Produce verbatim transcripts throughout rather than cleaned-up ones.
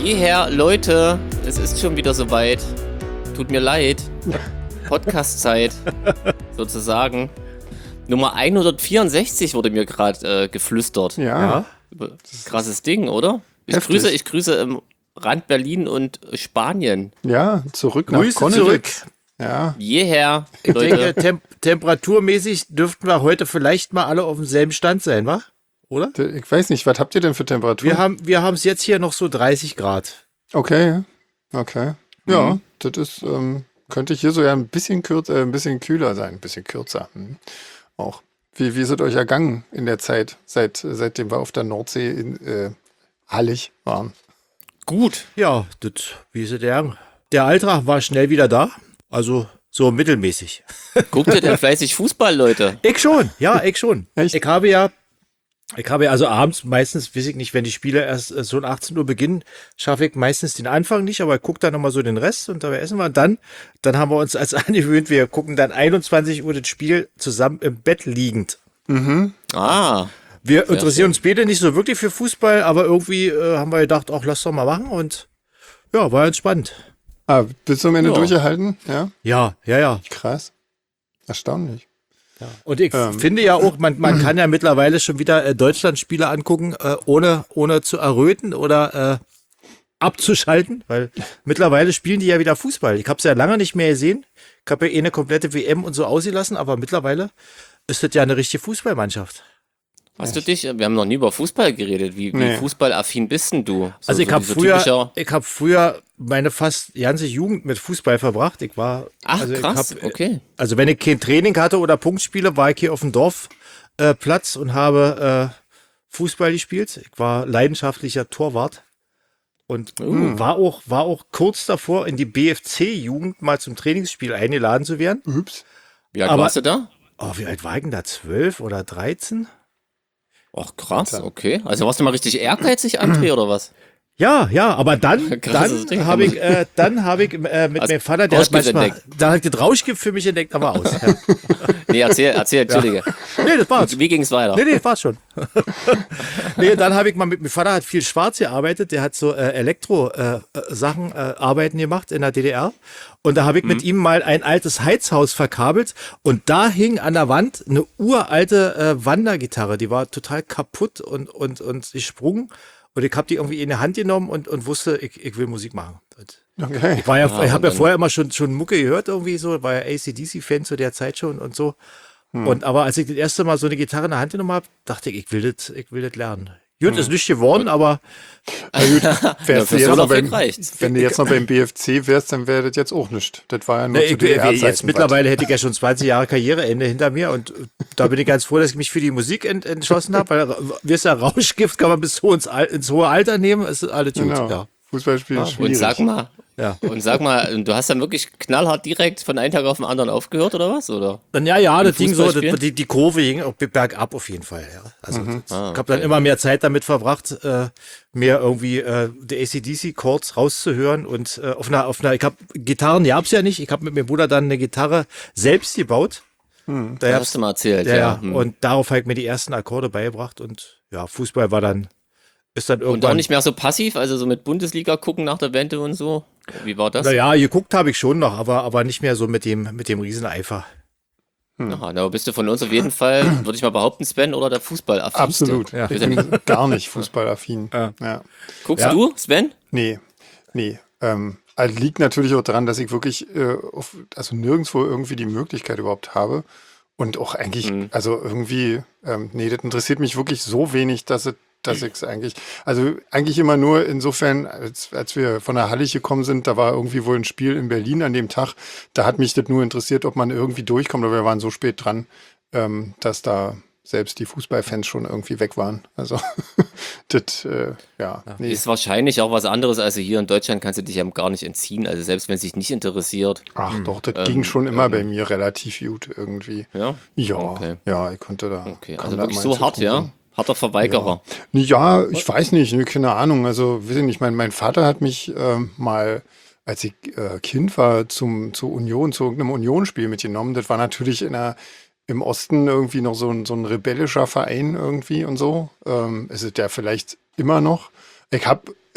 Jeher, Leute, es ist schon wieder soweit. Tut mir leid. Podcast-Zeit, sozusagen. Nummer hundertvierundsechzig wurde mir gerade äh, geflüstert. Ja. Krasses Ding, oder? Ich Heftig. grüße, ich grüße im Rand Berlin und Spanien. Ja, zurück nach Grüße Konnewitz. zurück. Ja. Jeher, Ich Leute. denke, tem temperaturmäßig dürften wir heute vielleicht mal alle auf demselben Stand sein, wa? Oder? Ich weiß nicht, was habt ihr denn für Temperaturen? Wir haben wir haben es jetzt hier noch so dreißig Grad. Okay, okay. Ja, das ist, ähm, könnte hier so ja ein bisschen kürzer, äh, ein bisschen kühler sein, ein bisschen kürzer. Hm. Auch. Wie, wie ist es euch ergangen in der Zeit, seit, seitdem wir auf der Nordsee in äh, Hallig waren? Gut. Ja, das, wie ist es der? Der Eintracht war schnell wieder da. Also so mittelmäßig. Guckt ihr denn fleißig Fußball, Leute? Ich schon, ja, ich schon. Echt? Ich habe ja, ich habe ja also abends meistens, weiß ich nicht, wenn die Spiele erst äh, so um achtzehn Uhr beginnen, schaffe ich meistens den Anfang nicht, aber ich gucke dann nochmal so den Rest und dabei essen wir. Und dann, dann haben wir uns als angewöhnt, wir gucken dann einundzwanzig Uhr das Spiel zusammen im Bett liegend. Ah, Wir Sehr interessieren uns beide nicht so wirklich für Fußball, aber irgendwie äh, haben wir gedacht, ach, lass doch mal machen und ja, war entspannt. Ah, bis zum Ende Ja. durchgehalten? Ja, Ja, ja, ja. krass. Erstaunlich. Und ich Ähm. finde ja auch, man, man kann ja mittlerweile schon wieder äh, Deutschland-Spiele angucken, äh, ohne, ohne zu erröten oder äh, abzuschalten, weil mittlerweile spielen die ja wieder Fußball. Ich habe es ja lange nicht mehr gesehen. Ich habe ja eh eine komplette W M und so ausgelassen, aber mittlerweile ist das ja eine richtige Fußballmannschaft. hast du dich, wir haben noch nie über Fußball geredet. Wie, wie Nee. fußballaffin bist denn du? So, Also ich so habe dieser früher, typischer- ich habe früher meine fast ganze Jugend mit Fußball verbracht. Ich war, Ach, also ich krass, hab, okay. Also wenn ich kein Training hatte oder Punktspiele, war ich hier auf dem Dorfplatz äh, Platz und habe äh, Fußball gespielt. Ich war leidenschaftlicher Torwart und Uh. war auch war auch kurz davor, in die B F C-Jugend mal zum Trainingsspiel eingeladen zu werden. Ups. Wie alt aber- warst du da? Oh, wie alt war ich denn da? Zwölf oder dreizehn? Ach, krass, okay. Also warst du mal richtig ehrgeizig, André, oder was? Ja, ja, aber dann, Krasses Ding. dann habe ich, äh, dann habe ich äh, mit Hast meinem Vater, der hat Rauschgift manchmal, entdeckt. da hat das Rauschgift für mich entdeckt, aber aus. Ja. Nee, erzähl, erzähl, entschuldige. Nee, das war's. Wie ging's weiter? Nee, nee, das war's schon. Nee, dann habe ich mal mit, mein Vater hat viel schwarz gearbeitet, der hat so äh, Elektro-Sachen, äh, äh, Arbeiten gemacht in der D D R. Und da habe ich mit ihm mal ein altes Heizhaus verkabelt und da hing an der Wand eine uralte äh, Wandergitarre, die war total kaputt und, und, und gesprungen. Und ich habe die irgendwie in die Hand genommen und, und wusste, ich, ich will Musik machen. Und Okay. ich war ja, Ah, ich habe ja und dann- vorher immer schon, schon Mucke gehört irgendwie so, war ja A C D C-Fan zu der Zeit schon und so. Und aber als ich das erste Mal so eine Gitarre in der Hand genommen habe, dachte ich, ich will das, ich will das lernen. Gut, ist nicht geworden, aber Wärst Ja, du für jetzt so noch viel beim, reicht's. wenn du jetzt noch beim B F C wärst, dann wäre das jetzt auch nicht. Das war ja nur ne, zu ich, D D R-Zeiten. jetzt mittlerweile hätte ich ja schon zwanzig Jahre Karriereende hinter mir und da bin ich ganz froh, dass ich mich für die Musik ent, entschlossen habe, weil wirst ja Rauschgift kann man bis so ins, Al- ins hohe Alter nehmen, ist alles gut. Genau. Ja. Fußballspielen ist Und schwierig. sag mal, Ja. und sag mal, du hast dann wirklich knallhart direkt von einem Tag auf den anderen aufgehört, oder was? Oder? Dann ja, ja, das Ding so, das, Fußballspielen? die, die Kurve ging auch bergab auf jeden Fall. Ja. Also das, Ah, ich habe dann immer mehr Zeit damit verbracht, äh, mehr irgendwie äh, die A C D C-Chords rauszuhören und äh, auf einer, auf einer, ich habe Gitarren gab's ja nicht, ich habe mit meinem Bruder dann eine Gitarre selbst gebaut. Da Das gab's- hast du mal erzählt, ja, ja. ja. Hm. Und darauf habe ich mir die ersten Akkorde beigebracht und ja, Fußball war dann, ist dann Und auch irgendwann. nicht mehr so passiv, also so mit Bundesliga gucken nach der Wende und so. Wie war das? Naja, geguckt habe ich schon noch, aber, aber nicht mehr so mit dem, mit dem Rieseneifer. Aha, da bist du von uns auf jeden Fall, würde ich mal behaupten, Sven, oder der Fußball-affin. Absolut. Ja. Ich bin gar nicht fußballaffin. Ja. Ja. Guckst Ja. du, Sven? Nee, nee. Ähm, also liegt natürlich auch daran, dass ich wirklich äh, auf, also nirgendwo irgendwie die Möglichkeit überhaupt habe. Und auch eigentlich, Mhm. also irgendwie, ähm, nee, das interessiert mich wirklich so wenig, dass es dass ich es eigentlich, also eigentlich immer nur insofern, als, als wir von der Hallig gekommen sind, da war irgendwie wohl ein Spiel in Berlin an dem Tag, da hat mich das nur interessiert, ob man irgendwie durchkommt, aber wir waren so spät dran, ähm, dass da selbst die Fußballfans schon irgendwie weg waren. Also das, äh, ja, nee. Ist wahrscheinlich auch was anderes, also hier in Deutschland kannst du dich ja gar nicht entziehen, also selbst wenn es dich nicht interessiert. Ach doch, das Ähm, ging schon immer ähm, bei mir relativ gut irgendwie. Ja? Ja, Okay. ja, ich konnte da. Okay, kam also da wirklich immer so hart, zu ja? Tun. Harter Verweigerer. Ja, ich weiß nicht, ne, keine Ahnung. Also, weiß ich nicht, mein, mein Vater hat mich ähm, mal, als ich äh, Kind war, zum, zur Union, zu irgendeinem Unionsspiel mitgenommen. Das war natürlich in der, im Osten irgendwie noch so ein, so ein rebellischer Verein irgendwie und so. Ähm, ist es ja vielleicht immer noch. Ich habe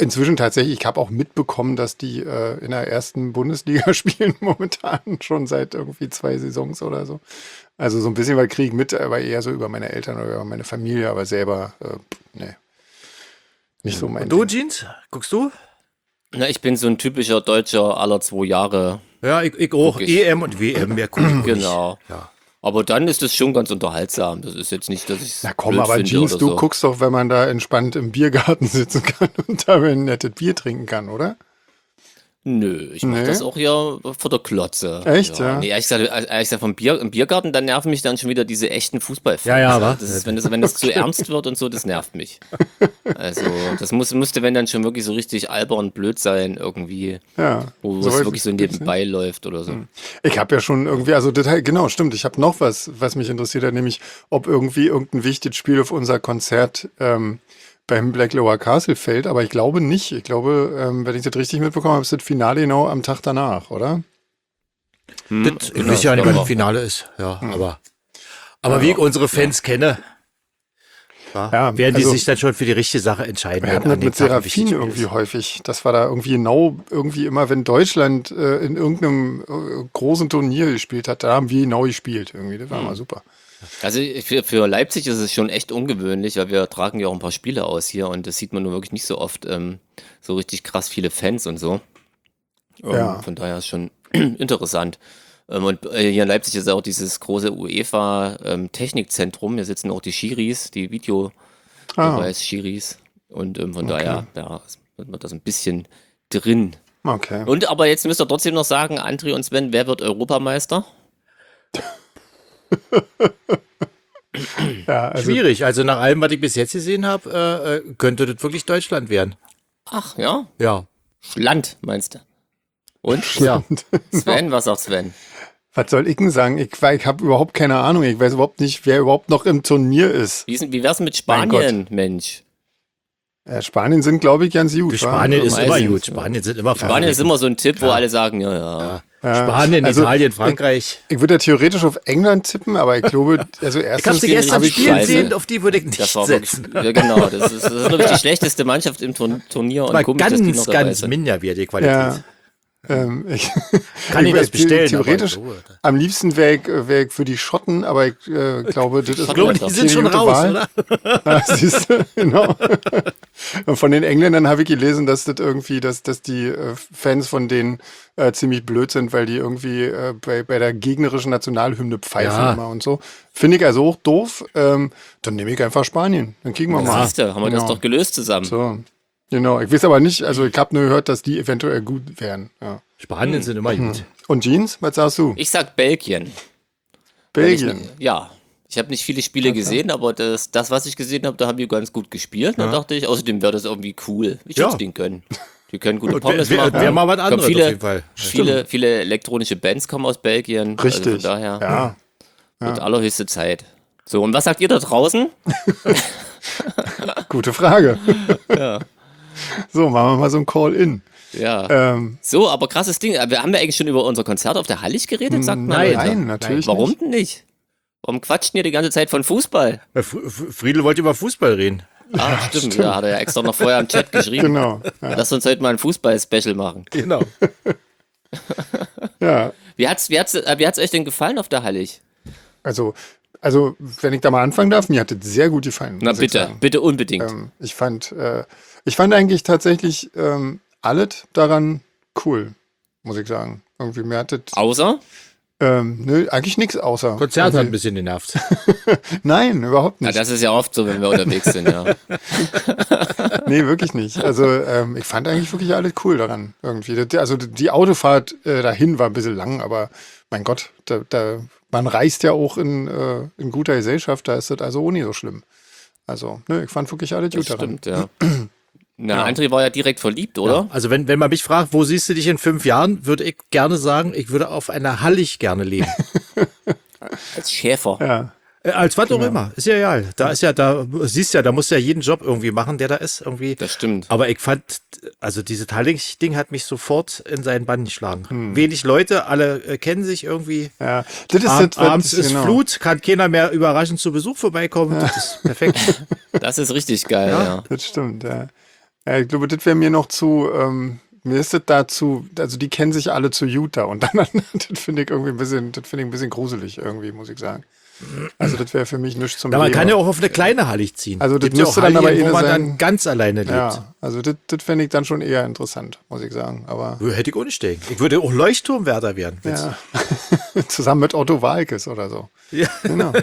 inzwischen tatsächlich, ich habe auch mitbekommen, dass die äh, in der ersten Bundesliga spielen momentan schon seit irgendwie zwei Saisons oder so. Also so ein bisschen was kriege ich mit, aber eher so über meine Eltern oder über meine Familie, aber selber, äh, nee, nicht so mein Und du, Ding. Jeans? Guckst du? Na, ich bin so ein typischer Deutscher aller zwei Jahre. Ja, ich, ich auch. Guck ich. E M und W M, mehr gucke ich auch Genau. nicht. Ja. Aber dann ist es schon ganz unterhaltsam. Das ist jetzt nicht, dass ich Na komm, aber Jeans, oder du so. guckst doch, wenn man da entspannt im Biergarten sitzen kann und dabei ein nettes Bier trinken kann, oder? Nö, ich mach Nee? das auch ja vor der Klotze. Echt, ja? Nee, ehrlich gesagt, ehrlich gesagt vom Bier, im Biergarten, dann nerven mich dann schon wieder diese echten Fußballfans. Ja, ja, wa? Das ist, wenn das, wenn das zu ernst wird und so, das nervt mich. Also, das muss, müsste, wenn dann schon wirklich so richtig albern blöd sein, irgendwie, Ja. wo so es weit wirklich so gibt's nicht. nebenbei läuft oder so. Ich habe ja schon irgendwie, also das, genau, stimmt, ich habe noch was, was mich interessiert hat, nämlich ob irgendwie irgendein wichtiges Spiel auf unser Konzert ähm, beim Black Lower Castle fällt, aber ich glaube nicht. Ich glaube, ähm, wenn ich das richtig mitbekommen habe, ist das Finale genau am Tag danach, oder? Hm, Das, ich genau, weiß ja nicht, aber- wann das Finale ist. Ja, aber, aber wie ich unsere Fans kenne, ja, Ja, werden die also- sich dann schon für die richtige Sache entscheiden. Wir wenn hatten das an dem mit Tag ein wichtiges Serafin Spiel irgendwie ist. häufig. Das war da irgendwie genau, irgendwie immer, wenn Deutschland äh, in irgendeinem äh, großen Turnier gespielt hat, da haben wir genau gespielt irgendwie. Das war Hm. mal super. Also für, für Leipzig ist es schon echt ungewöhnlich, weil wir tragen ja auch ein paar Spiele aus hier und das sieht man nur wirklich nicht so oft, ähm, so richtig krass viele Fans und so. Ähm, Ja. Von daher ist schon interessant. Ähm, und äh, hier in Leipzig ist auch dieses große UEFA-Technikzentrum. Hier sitzen auch die Schiris, die Ah, Videobeweis-Schiris. Und ähm, von daher, ja, wird man das ein bisschen drin. okay. Und aber jetzt müsst ihr trotzdem noch sagen, André und Sven, wer wird Europameister? Ja, also Schwierig. Also nach allem, was ich bis jetzt gesehen habe, äh, äh, könnte das wirklich Deutschland werden. Ach ja, Ja. Land meinst du? Und? Ja. Sven, was sagt Sven? was soll ich denn sagen? Ich, wei- ich habe überhaupt keine Ahnung. Ich weiß überhaupt nicht, wer überhaupt noch im Turnier ist. Wie, ist, denn- wie wär's mit Mein Spanien, Mensch? Äh, Spanien sind, glaube ich, ganz gut. Für wa? Spanien ist immer meistens, gut. ja. Spanien sind immer Spanien ist Favoriten. immer so ein Tipp, wo alle sagen, ja, ja. Ja, Spanien, also, Italien, Frankreich. Ich würde ja theoretisch auf England tippen, aber ich glaube, also Ich habe erstens sie gegen gestern hab ich spielen Scheiße. sehen, auf die würde ich nicht Das war wirklich, setzen. ja genau, das ist, das ist glaube ich die schlechteste Mannschaft im Turn- Turnier und Aber komisch, dass die noch ganz, dabei ganz sind. minderwertige die Qualität. Ja. Ähm, ich, Kann ich ich das bestellen? Theoretisch, aber so, am liebsten wäre ich, wär ich für die Schotten, aber ich äh, glaube, das ist Ich glaube, die Schottland, sind schon gute raus, Wahl. oder? Ja, siehst du, genau. Und von den Engländern habe ich gelesen, dass das irgendwie, dass, dass die äh, Fans von denen äh, ziemlich blöd sind, weil die irgendwie äh, bei, bei der gegnerischen Nationalhymne pfeifen Ja. immer und so. Finde ich also auch doof. Ähm, dann nehme ich einfach Spanien. Dann kriegen wir mal. Siehst du, haben wir das Genau. doch gelöst zusammen. So. Genau. Ich weiß aber nicht, also ich habe nur gehört, dass die eventuell gut wären. Ja. Spanien sind immer gut. Und Jeans, was sagst du? Ich sag Belgien. Belgien. Ich, ja, ich habe nicht viele Spiele gesehen, aber das, das, was ich gesehen habe, da haben die ganz gut gespielt. Da dachte ich, außerdem wäre das irgendwie cool. Ich Ja. wünsche den können. Die können gute Und Pommes wär- wär- machen. wär mal was Kommen anderes viele, auf jeden Fall. Viele, viele elektronische Bands kommen aus Belgien. Richtig. Also von daher Ja. wird allerhöchste Zeit. So, und was sagt ihr da draußen? Gute Frage. Ja. So, machen wir mal so ein Call-In. Ja. Ähm, So, aber krasses Ding. Wir haben ja eigentlich schon über unser Konzert auf der Hallig geredet, sagt man. Nein, Leute. nein, natürlich Warum nicht. denn nicht? Warum quatschen ihr die ganze Zeit von Fußball? Äh, F- F- Friedel wollte über Fußball reden. Ah, stimmt. Ja, hat er ja extra noch vorher im Chat geschrieben. Genau. Ja. Lass uns heute mal ein Fußball-Special machen. Genau. ja. Wie hat's, wie hat's, äh, wie hat's euch denn gefallen auf der Hallig? Also, also, wenn ich da mal anfangen darf, mir hat das sehr gut gefallen. Na muss ich bitte, sagen. bitte unbedingt. Ähm, ich fand, äh, ich fand eigentlich tatsächlich ähm, alles daran cool, muss ich sagen. Irgendwie mir hat das, Außer? ähm, nö, eigentlich nichts außer. Konzert hat ein irgendwie- bisschen genervt. Nein, überhaupt Na, nicht. das ist ja oft so, wenn wir unterwegs sind, ja. Nee, wirklich nicht. Also ähm, ich fand eigentlich wirklich alles cool daran irgendwie. Das- Also die Autofahrt äh, dahin war ein bisschen lang, aber mein Gott, da, da, man reist ja auch in, äh, in guter Gesellschaft, da ist das also auch nie so schlimm. Also, ne, ich fand wirklich alles Das gut daran. stimmt, ja. Na, André war ja direkt verliebt, oder? Also wenn, wenn man mich fragt, wo siehst du dich in fünf Jahren, würde ich gerne sagen, ich würde auf einer Hallig gerne leben. Als Schäfer. Ja. Äh, Als was Genau. auch immer. Ist ja egal. Da ist ja, da siehst ja, da musst du ja jeden Job irgendwie machen, der da ist. Irgendwie. Das stimmt. Aber ich fand, also dieses Hallig-Ding hat mich sofort in seinen Bann geschlagen. Hm. Wenig Leute, alle äh, kennen sich irgendwie. Ja, das ist Ab, das, was- abends ist genau. Flut, kann keiner mehr überraschend zu Besuch vorbeikommen. Das ist perfekt. Das ist richtig geil, ja. Das stimmt, ja. Ja, ich glaube, das wäre mir noch zu, ähm, mir ist das dazu, also die kennen sich alle zu Utah und dann, das finde ich irgendwie ein bisschen, das finde ich ein bisschen gruselig irgendwie, muss ich sagen. Also das wäre für mich nichts zum Na, man Leben. kann ja auch auf eine kleine Hallig ziehen. Also das Gibt ja müsste auch dann aber Halligen, wo eher man sein- dann ganz alleine lebt. Ja, also das, das fände ich dann schon eher interessant, muss ich sagen. Aber Hätte ich auch nicht denken. Ich würde auch Leuchtturmwärter werden. ja, zusammen mit Otto Walkes oder so. Ja. Genau.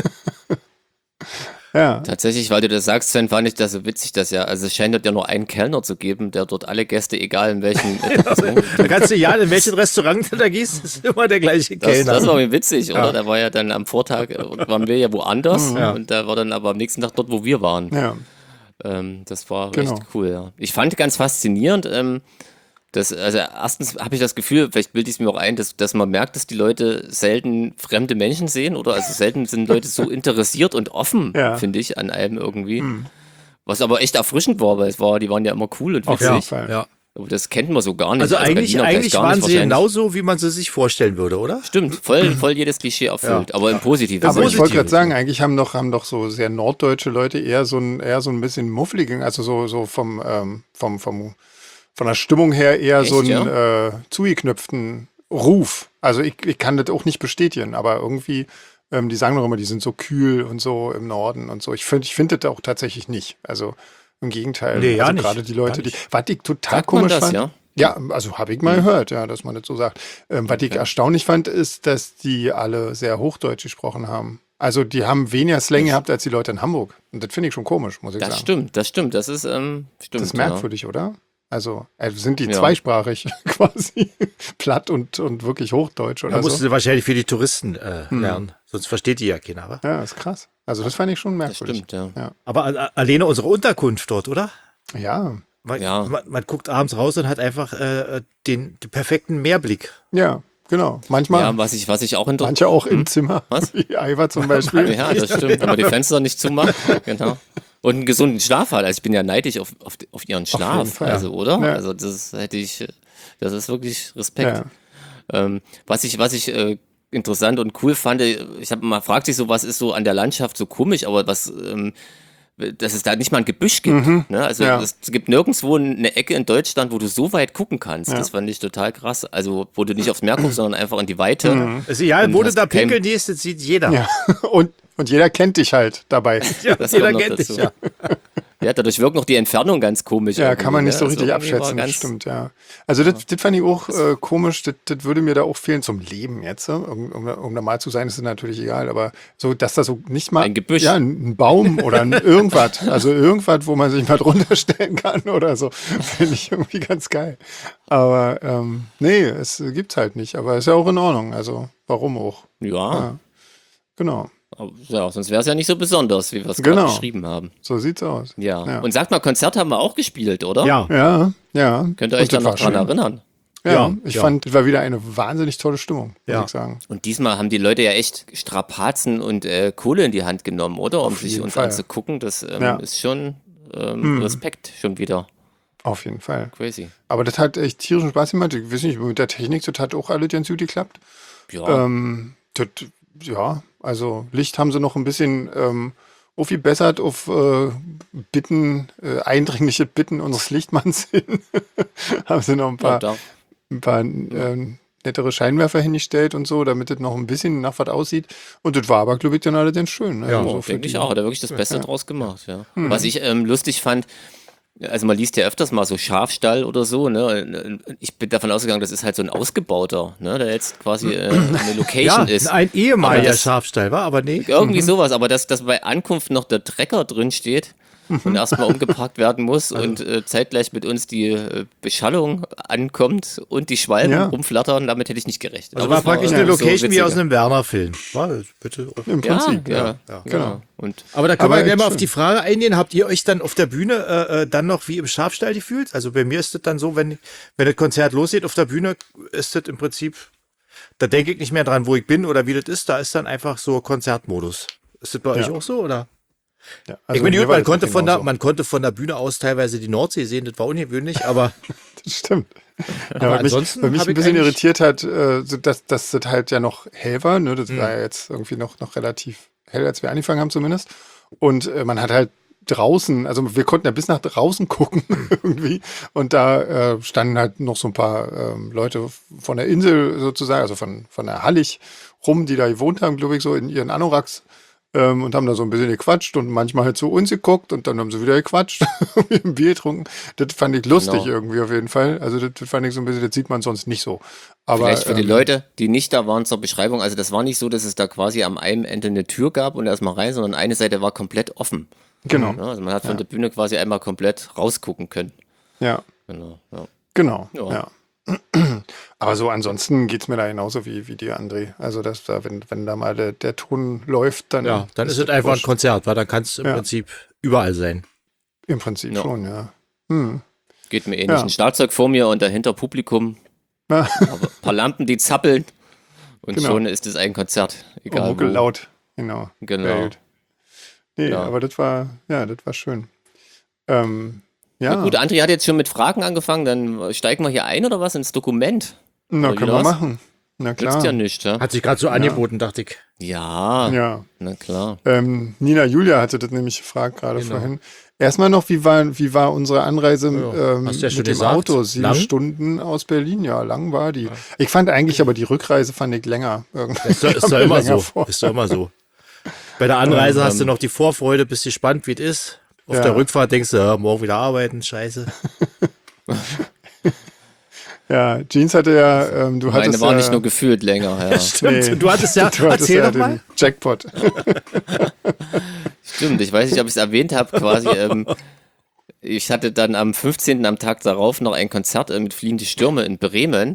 Ja, Tatsächlich, weil du das sagst, Sven, fand ich das so witzig, dass ja, also es scheint dort ja nur einen Kellner zu geben, der dort alle Gäste, egal in welchen, Da kannst du ja, in welchem Restaurant du da gehst, ist immer der gleiche das, Kellner. das war mir witzig, oder? Ja. Da war ja dann am Vortag, äh, waren wir ja woanders Ja. und da war dann aber am nächsten Tag dort, wo wir waren. ja. Ähm, das war Genau. echt cool, ja. Ich fand ganz faszinierend, ähm, dass, also erstens habe ich das Gefühl, vielleicht bilde ich es mir auch ein, dass, dass man merkt, dass die Leute selten fremde Menschen sehen oder also selten sind Leute so interessiert und offen, Ja. finde ich, an allem irgendwie. Was aber echt erfrischend war, weil es war, die waren ja immer cool und Auf jeden witzig. Fall. Ja. Aber das kennt man so gar nicht. Also eigentlich, Berliner gleich eigentlich gar waren nicht sie wahrscheinlich. genauso, wie man sie sich vorstellen würde, oder? Stimmt, voll, voll jedes Klischee erfüllt, aber im Positiven. Aber ich Positiv. wollte gerade sagen, eigentlich haben doch, haben doch so sehr norddeutsche Leute eher so ein, eher so ein bisschen muffligen, also so, so vom, ähm, vom, vom, von der Stimmung her eher Echt, so einen ja? äh, zugeknüpften Ruf. Also ich, ich kann das auch nicht bestätigen, aber irgendwie, ähm, die sagen doch immer, die sind so kühl und so im Norden und so. Ich finde ich finde das auch tatsächlich nicht. Also im Gegenteil. Nee, ja also nicht. gerade die Leute, Gar die, nicht. was ich total Sagt man komisch das, fand. ja? Ja, also habe ich mal gehört, ja, dass man das so sagt. Ähm, was ich Okay. erstaunlich fand, ist, dass die alle sehr Hochdeutsch gesprochen haben. Also die haben weniger Slang gehabt als die Leute in Hamburg. Und das finde ich schon komisch, muss ich Das sagen. stimmt, das stimmt, das ist, ähm, stimmt. Das ist ja. merkwürdig, oder? Also äh, sind die Ja. zweisprachig quasi platt und, und wirklich Hochdeutsch Da oder musst so? du wahrscheinlich für die Touristen äh, lernen. Sonst versteht die ja keiner. wa? Ja, ist krass. Also das fand ich schon Das merkwürdig. stimmt, ja. Aber äh, alleine unsere Unterkunft dort, oder? Ja, Man, Ja. man, man guckt abends raus und hat einfach äh, den, den perfekten Meerblick. ja, genau. Manchmal, Ja, was ich, was ich auch in manche auch im Zimmer. Was? Wie Aiwa zum Beispiel. Ja, das stimmt, wenn man die Fenster nicht zumacht, genau. Und einen gesunden Schlaf hat. Also ich bin ja neidisch auf, auf, auf ihren Schlaf, jeden Fall. also, oder? Ja. Also das hätte ich, das ist wirklich Respekt. Ja. Ähm, was ich, was ich äh, interessant und cool fand, ich habe mal fragt sich so, was ist so an der Landschaft so komisch, aber was, ähm, dass es da nicht mal ein Gebüsch gibt. Ne? Also Ja. es gibt nirgendwo eine Ecke in Deutschland, wo du so weit gucken kannst. Das fand ich total krass. Also wo du nicht aufs Meer guckst, sondern einfach in die Weite. Ist egal, Und wo du hast da kein- pinkeln gehst, das sieht jeder. Ja. Und, und jeder kennt dich halt dabei. Ja, Das jeder kommt noch kennt dich, dazu. ja. Ja, ja, dadurch wirkt noch die Entfernung ganz komisch. Ja, irgendwie, kann man nicht ne? so Also richtig irgendwie war abschätzen, das ganz- stimmt, ja. Also das, das fand ich auch äh, komisch, das, das würde mir da auch fehlen zum Leben jetzt. ne? Um, um, um normal zu sein, ist es natürlich egal, aber so, dass da so nicht mal Ein Gebüsch. Ja, ein Baum oder ein irgendwas, also irgendwas, wo man sich mal drunter stellen kann oder so, finde ich irgendwie ganz geil. Aber ähm, nee, es gibt's halt nicht, aber ist ja auch in Ordnung, also warum auch? Ja, Ja. Genau, aber, ja sonst wäre es ja nicht so besonders, wie wir es Genau. gerade beschrieben haben. so sieht's aus. Ja. Ja. Und sagt mal, Konzert haben wir auch gespielt, oder? Ja. Ja, ja. Könnt ihr euch Und da das noch war dran schön. erinnern? Ja, Ja, ich ja. fand, es war wieder eine wahnsinnig tolle Stimmung, muss Ja. ich sagen. Und diesmal haben die Leute ja echt Strapazen und äh, Kohle in die Hand genommen, oder? Um sich jeden uns Fall. anzugucken. Das ähm, Ja. ist schon ähm, Respekt schon wieder. Auf jeden Fall. Crazy. Aber das hat echt tierischen Spaß gemacht. Ich weiß nicht, mit der Technik, das hat auch alle ganz gut geklappt. Ja. Ähm, das, ja, also Licht haben sie noch ein bisschen ähm, aufgebessert auf äh, Bitten, äh, eindringliche Bitten unseres Lichtmanns hin. haben sie noch ein ja, paar, da. ein paar ähm, nettere Scheinwerfer hingestellt und so, damit das noch ein bisschen nach was aussieht. Und das war aber, glaube ich, dann alle ganz schön. Also Ja, so Oh, für denke ich die- auch. Hat er wirklich das Beste draus gemacht, ja. Hm. Was ich ähm, lustig fand, also man liest ja öfters mal so Schafstall oder so, ne? Ich bin davon ausgegangen, das ist halt so ein ausgebauter, ne? Der jetzt quasi äh, eine Location Ja, ist. ein ehemaliger Aber das- Schafstall war, aber nee. Irgendwie sowas, aber dass, dass bei Ankunft noch der Trecker drin steht und erstmal umgeparkt werden muss und äh, zeitgleich mit uns die äh, Beschallung ankommt und die Schwalben Ja. rumflattern, damit hätte ich nicht gerechnet. Also Aber war es war praktisch so eine Location wie witziger. aus einem Werner-Film. War das bitte. Im Ja, Prinzip, ja, ja. ja, genau. Und Aber da können Aber wir gleich echt mal auf schön. die Frage eingehen. Habt ihr euch dann auf der Bühne äh, äh, dann noch wie im Schafstall gefühlt? Also bei mir ist das dann so, wenn, wenn das Konzert losgeht auf der Bühne, ist das im Prinzip, da denke ich nicht mehr dran, wo ich bin oder wie das ist. Da ist dann einfach so Konzertmodus. Ist das bei euch Ja. auch so, oder? Ja, ich meine, mir gut, war man das konnte, von der, genauso. man konnte von der Bühne aus teilweise die Nordsee sehen, das war ungewöhnlich, aber Das stimmt. Aber Ja, was mich, ansonsten was mich hab ein ich bisschen eigentlich- irritiert hat, äh, so dass, dass das halt ja noch hell war. Ne? Das Mhm. war ja jetzt irgendwie noch, noch relativ hell, als wir angefangen haben zumindest. Und äh, man hat halt draußen, also wir konnten ja bis nach draußen gucken irgendwie und da äh, standen halt noch so ein paar ähm, Leute von der Insel sozusagen, also von, von der Hallig rum, die da gewohnt haben, glaube ich, so in ihren Anoraks ähm, und haben da so ein bisschen gequatscht und manchmal halt zu uns geguckt und dann haben sie wieder gequatscht, ein Bier getrunken. Das fand ich lustig Genau. irgendwie auf jeden Fall. Also das, das fand ich so ein bisschen, das sieht man sonst nicht so. Aber, Vielleicht für die ähm, Leute, die nicht da waren zur Beschreibung, also das war nicht so, dass es da quasi am einen Ende eine Tür gab und erstmal rein, sondern eine Seite war komplett offen. Genau. Ja, also man hat von der Bühne quasi einmal komplett rausgucken können. Ja, Genau, ja. genau. Ja. Ja. Aber so ansonsten geht's mir da genauso wie, wie dir, André. Also, dass da, wenn, wenn da mal der, der Ton läuft, dann. Ja, dann ist es einfach ein wurscht. Konzert, weil dann kann es im Ja. Prinzip überall sein. Im Prinzip Ja. schon, ja. Hm. Geht mir ähnlich. Ja. Ein Schlagzeug vor mir und dahinter Publikum, Na, aber ein paar Lampen, die zappeln und Genau. schon ist es ein Konzert. Egal Mucke wo. laut. Genau. Genau. Sehr gut. Nee, Ja. aber das war, ja, das war schön. Ähm, ja, Na gut, André hat jetzt schon mit Fragen angefangen, dann steigen wir hier ein oder was ins Dokument? na, oder wie können wir war's? machen. Na klar. Nützt ja nichts, ja? Hat sich gerade so angeboten, dachte ich. Ja, Ja. na klar. Ähm, Nina Julia hatte das nämlich gefragt gerade Genau. vorhin. Erstmal noch, wie war, wie war unsere Anreise Ja, ähm, hast du ja schon mit dem gesagt. Auto? Sieben Lang? Stunden aus Berlin, ja, lang war die. Ich fand eigentlich aber die Rückreise fand ich länger. Irgendwie. Ist doch, ist Kam doch mir immer länger so. vor. Ist doch immer so. Bei der Anreise Ähm, hast du noch die Vorfreude, bist gespannt, wie es ist. Auf Ja. der Rückfahrt denkst du, ja, morgen wieder arbeiten, scheiße. Ja, Jeans hatte ja, ähm, du Meine hattest war ja, nicht nur gefühlt länger, ja. Stimmt, Nee. du hattest ja, du hattest erzähl ja doch mal. den Jackpot. Stimmt, ich weiß nicht, ob ich es erwähnt habe, quasi. Ähm, ich hatte dann am fünfzehnten am Tag darauf noch ein Konzert äh, mit Fliehende Stürme in Bremen.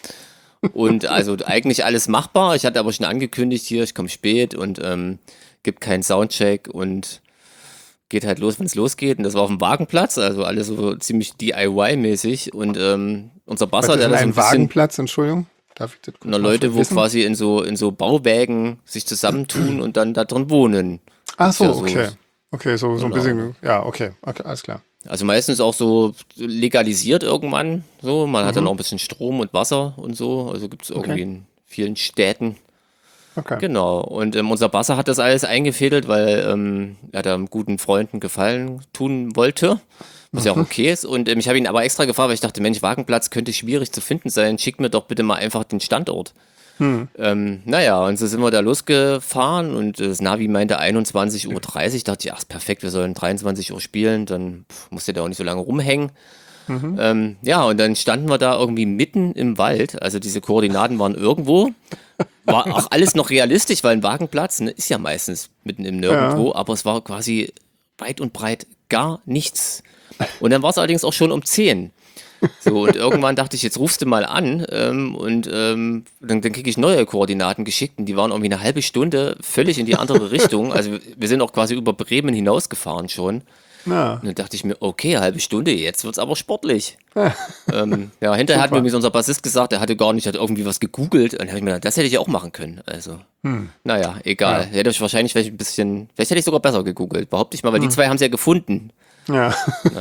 Und also eigentlich alles machbar. Ich hatte aber schon angekündigt, hier, ich komme spät und ähm, gibt keinen Soundcheck und geht halt los, wenn es losgeht. Und das war auf dem Wagenplatz, also alles so ziemlich D I Y-mäßig. Und ähm, unser Was Basser, ist der denn da so ein ein bisschen. Wagenplatz, Entschuldigung? Darf ich das kurz Na, mal Leute, wo wissen? quasi in so, in so Bauwägen sich zusammentun und dann da drin wohnen. Ach so, ja so- okay. Okay, so, so ein Genau. bisschen, ja, okay, okay, alles klar. Also meistens auch so legalisiert irgendwann. So, man hat dann auch ein bisschen Strom und Wasser und so. Also gibt es irgendwie Okay. in vielen Städten. Okay. Genau. Und ähm, unser Basser hat das alles eingefädelt, weil ähm, er da einem guten Freund einen Gefallen tun wollte. Was ja auch okay ist. Und ähm, ich habe ihn aber extra gefragt, weil ich dachte, Mensch, Wagenplatz könnte schwierig zu finden sein. Schick mir doch bitte mal einfach den Standort. Ähm, naja, und so sind wir da losgefahren und das Navi meinte einundzwanzig Uhr dreißig. Dachte ich, ach, ist perfekt, wir sollen dreiundzwanzig Uhr spielen, dann pff, musst du da auch nicht so lange rumhängen. Ähm, ja, und dann standen wir da irgendwie mitten im Wald. Also diese Koordinaten waren irgendwo. War auch alles noch realistisch, weil ein Wagenplatz ne, ist ja meistens mitten im Nirgendwo, aber es war quasi weit und breit gar nichts. Und dann war es allerdings auch schon um zehn. So, und irgendwann dachte ich, jetzt rufst du mal an ähm, und ähm, dann, dann kriege ich neue Koordinaten geschickt und die waren irgendwie eine halbe Stunde völlig in die andere Richtung. Also wir sind auch quasi über Bremen hinausgefahren schon. Na, Und dann dachte ich mir, okay, halbe Stunde, jetzt wird's aber sportlich. ähm, ja, hinterher hat mir übrigens unser Bassist gesagt, er hatte gar nicht, hat irgendwie was gegoogelt. Und dann habe ich mir gedacht, das hätte ich auch machen können. Also, naja, egal. Hätte ich wahrscheinlich vielleicht ein bisschen, vielleicht hätte ich sogar besser gegoogelt, behaupte ich mal, weil die zwei haben es ja gefunden. ja.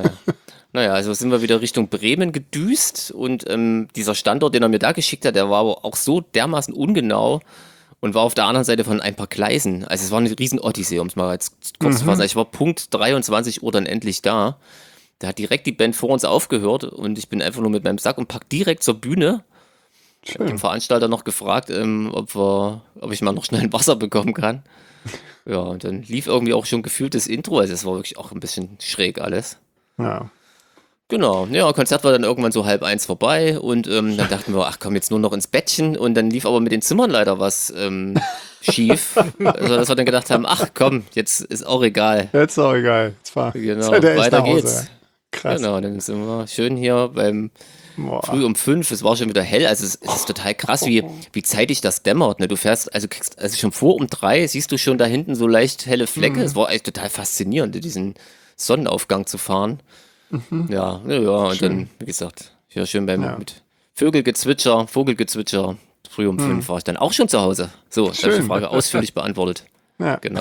Naja, also sind wir wieder Richtung Bremen gedüst und ähm, dieser Standort, den er mir da geschickt hat, der war aber auch so dermaßen ungenau und war auf der anderen Seite von ein paar Gleisen. Also es war eine riesen Odyssee, um es mal jetzt kurz zu fassen. Also ich war Punkt dreiundzwanzig Uhr dann endlich da. Da hat direkt die Band vor uns aufgehört und ich bin einfach nur mit meinem Sack und pack direkt zur Bühne. Ich habe den Veranstalter noch gefragt, ähm, ob, wir, ob ich mal noch schnell ein Wasser bekommen kann. Ja, und dann lief irgendwie auch schon gefühlt das Intro. Also es war wirklich auch ein bisschen schräg alles. Ja. Genau, ja, Konzert war dann irgendwann so halb eins vorbei und ähm, dann dachten wir, ach komm, jetzt nur noch ins Bettchen und dann lief aber mit den Zimmern leider was ähm, schief, also dass wir dann gedacht haben, ach komm, jetzt ist auch egal. Jetzt ist auch egal. Jetzt fahr. Genau, Seid ihr echt weiter nach Hause. geht's. Krass. Genau, dann sind wir schön hier beim Boah. früh um fünf, es war schon wieder hell, also es, es ist total krass, wie, wie zeitig das dämmert. Ne? Du fährst, also kriegst, also schon vor um drei siehst du schon da hinten so leicht helle Flecke. Es war echt total faszinierend, diesen Sonnenaufgang zu fahren. Ja, ja, ja, und dann, wie gesagt, hier schön beim Ja. mit Vögelgezwitscher, Vogelgezwitscher, früh um fünf war ich dann auch schon zu Hause. So, jetzt habe ich die Schön. Frage ausführlich beantwortet. Ja. Genau.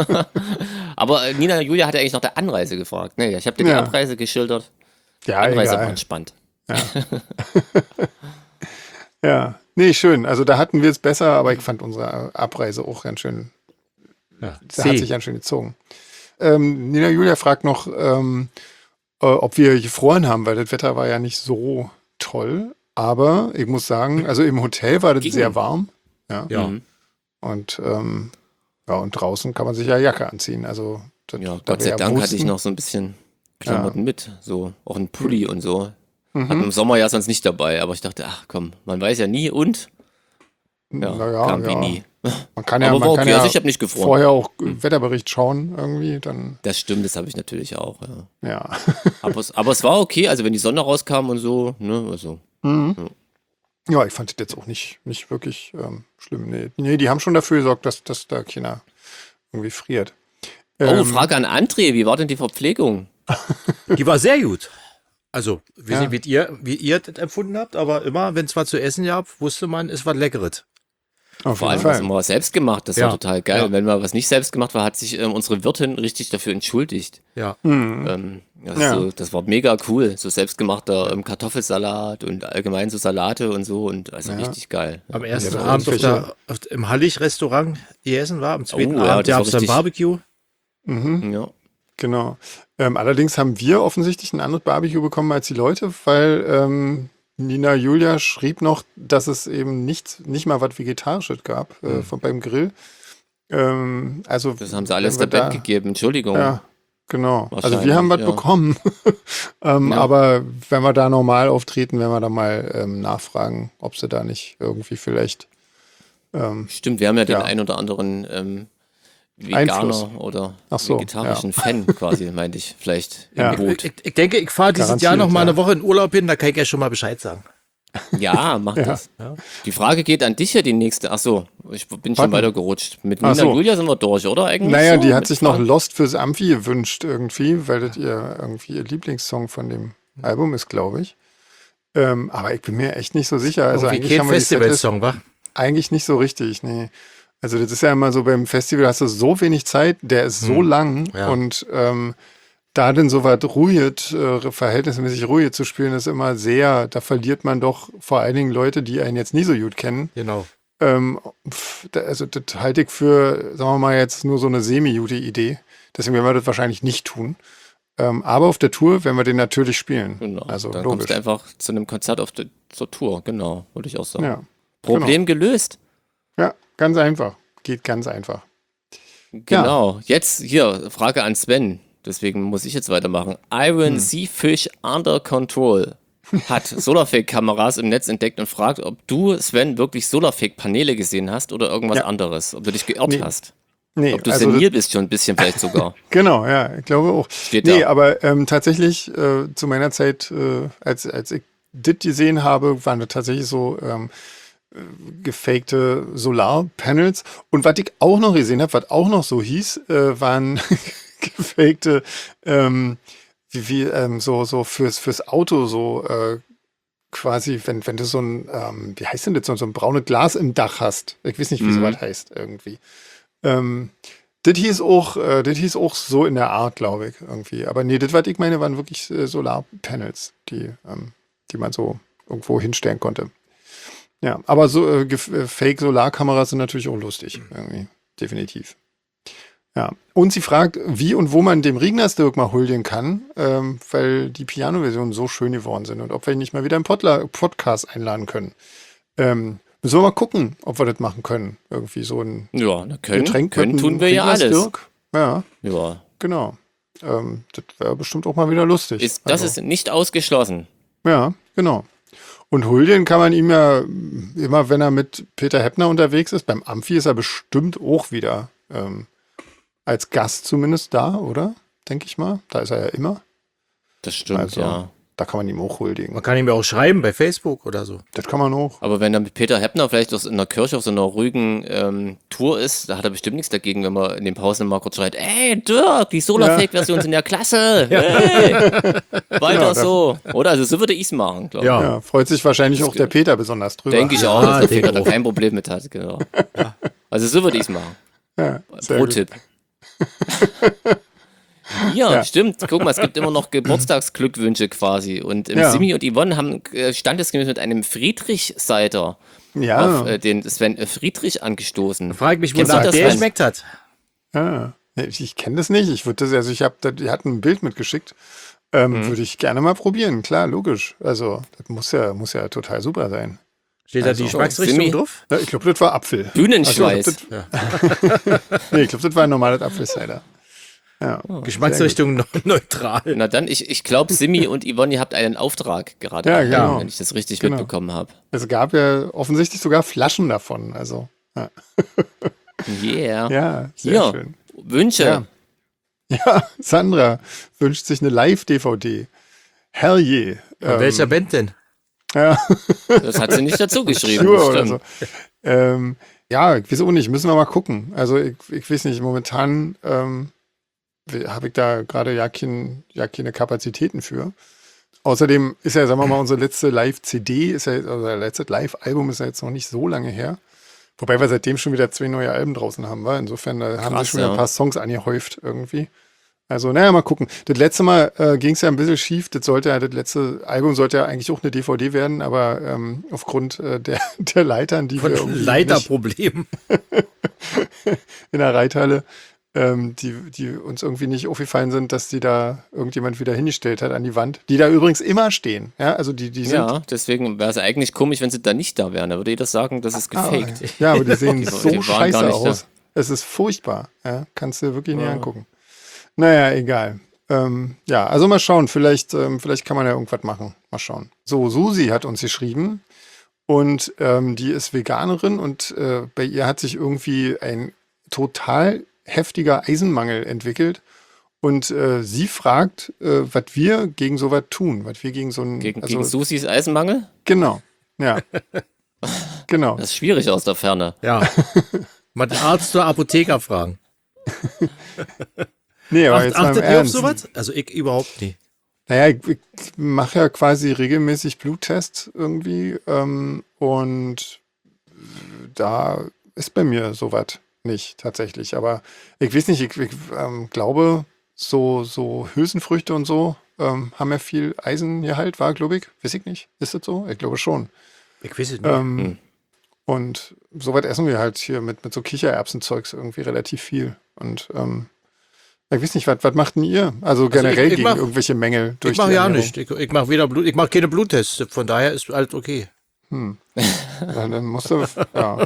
Aber äh, Nina Julia hatte eigentlich nach der Anreise gefragt. Nee, ich habe dir die Ja. Abreise geschildert. Ja, Anreise war egal. entspannt. Ja. Nee, schön. Also da hatten wir es besser, aber ich fand unsere Abreise auch ganz schön, Ja. da hat See. sich ganz schön gezogen. ähm, Nina Julia fragt noch, ähm, äh, ob wir gefroren haben, weil das Wetter war ja nicht so toll. Aber ich muss sagen, also im Hotel war das Ging. sehr warm. Ja. Ja. Mhm. Und, ähm, ja, und draußen kann man sich ja Jacke anziehen. Also, das, Ja, da Gott wir sei ja Dank hatte wussten- ich noch so ein bisschen Klamotten mit. So, auch ein Pulli und so. Mhm. Hatten im Sommer ja sonst nicht dabei, aber ich dachte, ach komm, man weiß ja nie und ja, Naja, kam wie ja. nie. Man kann ja, aber man war kann okay, ja also ich habe nicht gefroren. vorher auch Wetterbericht schauen irgendwie, dann, Das stimmt, das habe ich natürlich auch, ja. ja. Aber es, aber es war okay, also wenn die Sonne rauskam und so, ne, also. Mhm. Ja, ich fand das jetzt auch nicht, nicht wirklich ähm, schlimm. Nee. nee, die haben schon dafür gesorgt, dass, dass da keiner irgendwie friert. Oh, Ähm, Frage an André, wie war denn die Verpflegung? Die war sehr gut. Also, ich weiß Ja. nicht, wie ihr, wie ihr das empfunden habt, aber immer, wenn es was zu essen gab, wusste man, es war Leckeres. auf Vor jeden allem was Fall. immer selbst gemacht, das Ja. war total geil. Ja. Wenn mal was nicht selbst gemacht war, hat sich ähm, unsere Wirtin richtig dafür entschuldigt. Ja. Mhm. Ähm, das, Ja. so, das war mega cool. So selbstgemachter ähm, Kartoffelsalat und allgemein so Salate und so und also Ja. richtig geil. Am ersten Ja, Abend auf irgendwelche- der, auf, im Hallig-Restaurant gegessen war, am zweiten Oh, ja, Abend das war gab es dann richtig- Barbecue. Mhm. Ja. Genau. Ähm, allerdings haben wir offensichtlich ein anderes Barbecue bekommen als die Leute, weil ähm, Nina Julia schrieb noch, dass es eben nicht, nicht mal was Vegetarisches gab äh, von, beim Grill. Ähm, also Das haben sie alles wenn wir der Band da- gegeben, Entschuldigung. Ja, genau. Also wir Wahrscheinlich, haben was ja. bekommen. ähm, Ja. Aber wenn wir da normal auftreten, werden wir da mal ähm, nachfragen, ob sie da nicht irgendwie vielleicht ähm, Stimmt, wir haben ja den Ja. ein oder anderen ähm, Veganer Einfluss. oder Ach so, vegetarischen Fan quasi, meinte ich, vielleicht im Ja. Boot. Ich, ich denke, ich fahre dieses Garantiert, Jahr noch mal ja. eine Woche in Urlaub hin, da kann ich ja schon mal Bescheid sagen. Ja, mach Ja. das. Ja. Die Frage geht an dich ja die nächste. Ach so, ich bin schon Warte. weitergerutscht. Mit Ach Nina so. Julia sind wir durch, oder? Eigentlich Naja, so? die hat Mit sich noch Fragen? Lost fürs Amphi gewünscht irgendwie, weil das ihr irgendwie ihr Lieblingssong von dem Album ist, glaube ich. Ähm, aber ich bin mir echt nicht so sicher. Also Irgendwie eigentlich kein haben wir die Setlist Festivalsong, wa? eigentlich nicht so richtig, nee. Also das ist ja immer so, beim Festival hast du so wenig Zeit, der ist so lang ja. und ähm, da denn so was ruhig, äh, verhältnismäßig ruhig zu spielen, ist immer sehr, da verliert man doch vor allen Dingen Leute, die einen jetzt nie so gut kennen. Genau. Ähm, pf, da, also das halte ich für, sagen wir mal, jetzt nur so eine semi-gute Idee. Deswegen werden wir das wahrscheinlich nicht tun. Ähm, aber auf der Tour werden wir den natürlich spielen. Genau. Also Dann logisch. kommst du einfach zu einem Konzert auf der, zur Tour, genau, würde ich auch sagen. Ja, Problem gelöst. ja, ganz einfach. Geht ganz einfach. Genau. Jetzt hier, Frage an Sven. Deswegen muss ich jetzt weitermachen. Iron Hm. Sea Fish Under Control hat Solarfake-Kameras im Netz entdeckt und fragt, ob du, Sven, wirklich Solarfake-Paneele gesehen hast oder irgendwas Ja. anderes. Ob du dich geirrt Nee. hast. Nee, Ob du also das- senil bist schon ein bisschen vielleicht sogar. Genau, ja, ich glaube auch. Steht nee, da. aber ähm, tatsächlich äh, zu meiner Zeit, äh, als, als ich das gesehen habe, waren das tatsächlich so ähm, äh, gefakte Solarpanels. Und was ich auch noch gesehen habe, was auch noch so hieß, äh, waren gefakte, ähm, wie, wie ähm, so, so fürs, fürs Auto, so äh, quasi, wenn, wenn du so ein, ähm, wie heißt denn das, so, so ein braunes Glas im Dach hast. Ich weiß nicht, wie Mhm. sowas heißt irgendwie. Ähm, das hieß auch, äh, das hieß auch so in der Art, glaube ich, irgendwie. Aber nee, das, was ich meine, waren wirklich äh, Solarpanels, die, ähm, die man so irgendwo hinstellen konnte. Ja, aber so äh, gef- äh, Fake-Solarkameras sind natürlich auch lustig, irgendwie. Definitiv. Ja. Und sie fragt, wie und wo man dem Regnersdirk mal huldigen kann, ähm, weil die Piano-Versionen so schön geworden sind und ob wir ihn nicht mal wieder im Podla- Podcast einladen können. Ähm, müssen wir mal gucken, ob wir das machen können. Irgendwie so ein Ja, na, können, Getränk können mit einem tun wir ja alles. Regnersdirk. Ja, Ja. genau. Ähm, das wäre bestimmt auch mal wieder lustig. Ist, das Also, ist nicht ausgeschlossen. ja, genau. Und huldigen kann man ihm ja mm, immer, wenn er mit Peter Heppner unterwegs ist. Beim Amphi ist er bestimmt auch wieder ähm, als Gast zumindest da, oder? Denke ich mal. Da ist er ja immer. Das stimmt, Also, ja. da kann man ihm auch huldigen. Man kann ihm ja auch schreiben bei Facebook oder so. Das kann man auch. Aber wenn er mit Peter Heppner vielleicht aus in der Kirche auf so einer ruhigen ähm, Tour ist, da hat er bestimmt nichts dagegen, wenn man in den Pausen mal kurz schreit, ey Dirk, die Solarfake-Version sind ja klasse. Hey, weiter Genau, da- so. Oder? Also so würde ich es machen, glaube ich. Ja. Ja, freut sich wahrscheinlich auch der Peter besonders drüber. Denke ich Ja, auch, dass der denke Peter da auch. kein Problem mit hat, genau. Also so würde ich es machen. Ja, sehr gut. Pro-Tipp. Ja, Ja. stimmt. Guck mal, es gibt immer noch Geburtstagsglückwünsche quasi. Und ähm, Ja. Simi und Yvonne haben äh, standesgemäß mit einem Friedrich-Cider Ja, auf äh, den Sven äh, Friedrich angestoßen. Frag mich, wo Kennst du nach das, der Sven? geschmeckt hat. ja, Nee, Ich, ich kenne das nicht. Ich würde das, also ich habe, die hatten ein Bild mitgeschickt. Ähm, Mhm. Würde ich gerne mal probieren, klar, logisch. Also, das muss ja, muss ja total super sein. Steht da Also, die Geschmacksrichtung Simi- drauf? Ja, ich glaube, das war Apfel. Bühnenschweiß. Also, ich glaub, das, nee, ich glaube, das war ein normales Apfelcider. Ja, Geschmacksrichtung neu- neutral. Na dann, ich, ich glaube, Simi und Yvonne, ihr habt einen Auftrag gerade, Ja, erhalten, genau. wenn ich das richtig Genau. mitbekommen habe. es gab ja offensichtlich sogar Flaschen davon. Also, ja, Yeah. ja sehr Hier, schön. Wünsche. Ja. Ja, Sandra wünscht sich eine Live-D V D. Hell yeah. Von Ähm, welcher Band denn? Ja, Das hat sie nicht dazu geschrieben. Cure das oder stimmt. so. Ähm, ja, ich weiß auch nicht, müssen wir mal gucken. Also ich, ich weiß nicht, momentan ähm, habe ich da gerade ja, kein, ja keine Kapazitäten für. Außerdem ist ja, sagen wir mal, unsere letzte Live-C D, ist ja, unser letztes Live-Album ist ja jetzt noch nicht so lange her. Wobei wir seitdem schon wieder zwei neue Alben draußen haben, wa? Insofern äh, haben Krass, sich schon wieder ja. ein paar Songs angehäuft irgendwie. Also, naja, mal gucken. Das letzte Mal äh, ging es ja ein bisschen schief. Das sollte ja, das letzte Album sollte ja eigentlich auch eine D V D werden, aber ähm, aufgrund äh, der, der Leitern, die Von wir irgendwie nicht Leiterproblemen. in der Reithalle, ähm, die, die uns irgendwie nicht aufgefallen sind, dass die da irgendjemand wieder hingestellt hat an die Wand, die da übrigens immer stehen. Ja, also die, die sind. Ja, deswegen wäre es eigentlich komisch, wenn sie da nicht da wären. Da würde jeder sagen, das ist Ah, gefaked. ja, aber die sehen Die- so die waren gar scheiße nicht aus. da. Es ist furchtbar. Ja, kannst du wirklich nicht Ja. angucken. Naja, egal. Ähm, ja, also mal schauen. Vielleicht, ähm, vielleicht kann man ja irgendwas machen. Mal schauen. So, Susi hat uns geschrieben und ähm, die ist Veganerin und äh, bei ihr hat sich irgendwie ein total heftiger Eisenmangel entwickelt. Und äh, sie fragt, äh, was wir gegen sowas tun, was wir gegen so ein, Gegen, also, gegen Susis Eisenmangel? genau, ja, genau. Das ist schwierig aus der Ferne. Ja. Mal den Arzt oder Apotheker fragen. Nee, aber Acht, jetzt mal im achtet ihr auf Ernst. sowas? Also ich überhaupt nicht. Naja, ich, ich mache ja quasi regelmäßig Bluttests irgendwie ähm, und da ist bei mir sowas nicht tatsächlich. Aber ich weiß nicht, ich, ich ähm, glaube, so, so Hülsenfrüchte und so ähm, haben ja viel Eisengehalt, war, glaube ich. Weiß ich nicht. Ist das so? Ich glaube schon. Ich weiß es nicht. Ähm, Hm. Und soweit essen wir halt hier mit, mit so Kichererbsenzeugs irgendwie relativ viel. Und ähm, ich weiß nicht, was, was macht denn ihr? Also generell ich- ich gegen mach- irgendwelche Mängel durch Ich mache die ja Ernährung? nicht. Ich, ich mache weder Blut, ich mache keine Bluttests. Von daher ist alles okay. Hm. Ja, dann musst du, ja.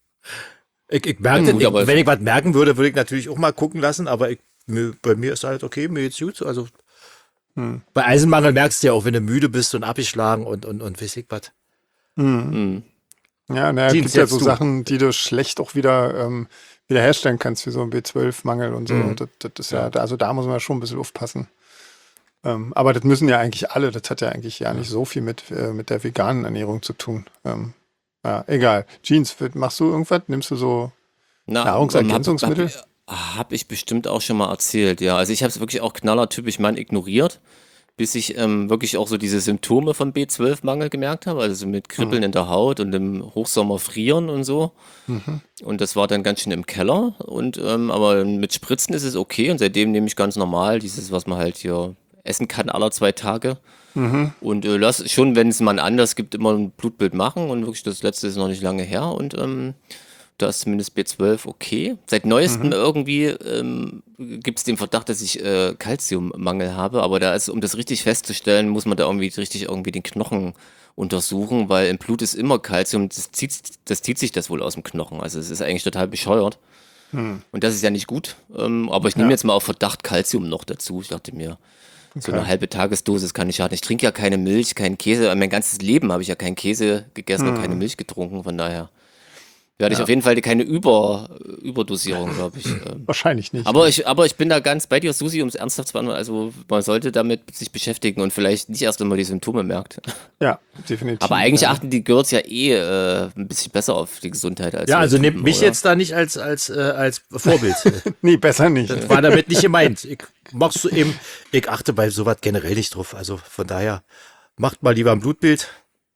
Ich, ich merke, Ja, gut, ich, aber- wenn ich was merken würde, würde ich natürlich auch mal gucken lassen, aber ich, mir, bei mir ist alles okay, mir geht's gut. Also Hm. bei Eisenmangel merkst du ja auch, wenn du müde bist und abgeschlagen und, und, und weiß ich was. Hm. Hm. Ja, naja, es Jeans, gibt ja jetzt so du. Sachen, die du schlecht auch wieder ähm, wiederherstellen kannst, wie so ein B zwölf Mangel und so. Mhm. Das, das ist ja, also da muss man schon ein bisschen aufpassen. Ähm, aber das müssen ja eigentlich alle, das hat ja eigentlich ja nicht so viel mit, äh, mit der veganen Ernährung zu tun. Ähm, ja, egal. Jeans, machst du irgendwas? Nimmst du so Na, Nahrungsergänzungsmittel? Habe hab, hab ich bestimmt auch schon mal erzählt, ja. Also ich habe es wirklich auch knallertypisch mal ignoriert, bis ich ähm, wirklich auch so diese Symptome von B zwölf Mangel gemerkt habe, also so mit Kribbeln in der Haut und im Hochsommer frieren und so. Mhm. Und das war dann ganz schön im Keller. Und ähm, aber mit Spritzen ist es okay und seitdem nehme ich ganz normal dieses, was man halt hier essen kann aller zwei Tage. Mhm. Und äh, lass schon, wenn es mal anders gibt, immer ein Blutbild machen. Und wirklich das letzte ist noch nicht lange her. Und ähm, da ist zumindest B zwölf okay. Seit neuestem irgendwie ähm, gibt es den Verdacht, dass ich äh, Calciummangel habe. Aber da ist, um das richtig festzustellen, muss man da irgendwie richtig irgendwie den Knochen untersuchen, weil im Blut ist immer Calcium. Das zieht, das zieht sich das wohl aus dem Knochen. Also es ist eigentlich total bescheuert. Hm. Und das ist ja nicht gut. Ähm, aber ich nehme Ja. jetzt mal auf Verdacht Calcium noch dazu. Ich dachte mir, so Okay. eine halbe Tagesdosis kann nicht schaden. Ich trinke ja keine Milch, keinen Käse. Mein ganzes Leben habe ich ja keinen Käse gegessen und keine Milch getrunken. Von daher werde ich auf jeden Fall keine Über, Überdosierung, glaube ich. ähm. Wahrscheinlich nicht. Aber ich, aber ich bin da ganz bei dir, Susi, um es ernsthaft zu beantworten. Also man sollte damit sich beschäftigen und vielleicht nicht erst, wenn man die Symptome merkt. ja, definitiv. Aber eigentlich ja. achten die Girls ja eh äh, ein bisschen besser auf die Gesundheit als Ja, wir also Typen, nehmt mich oder? jetzt da nicht als, als, äh, als Vorbild. Nee, besser nicht. Das war damit nicht gemeint. Ich mach's so eben, ich achte bei sowas generell nicht drauf. Also von daher, macht mal lieber ein Blutbild.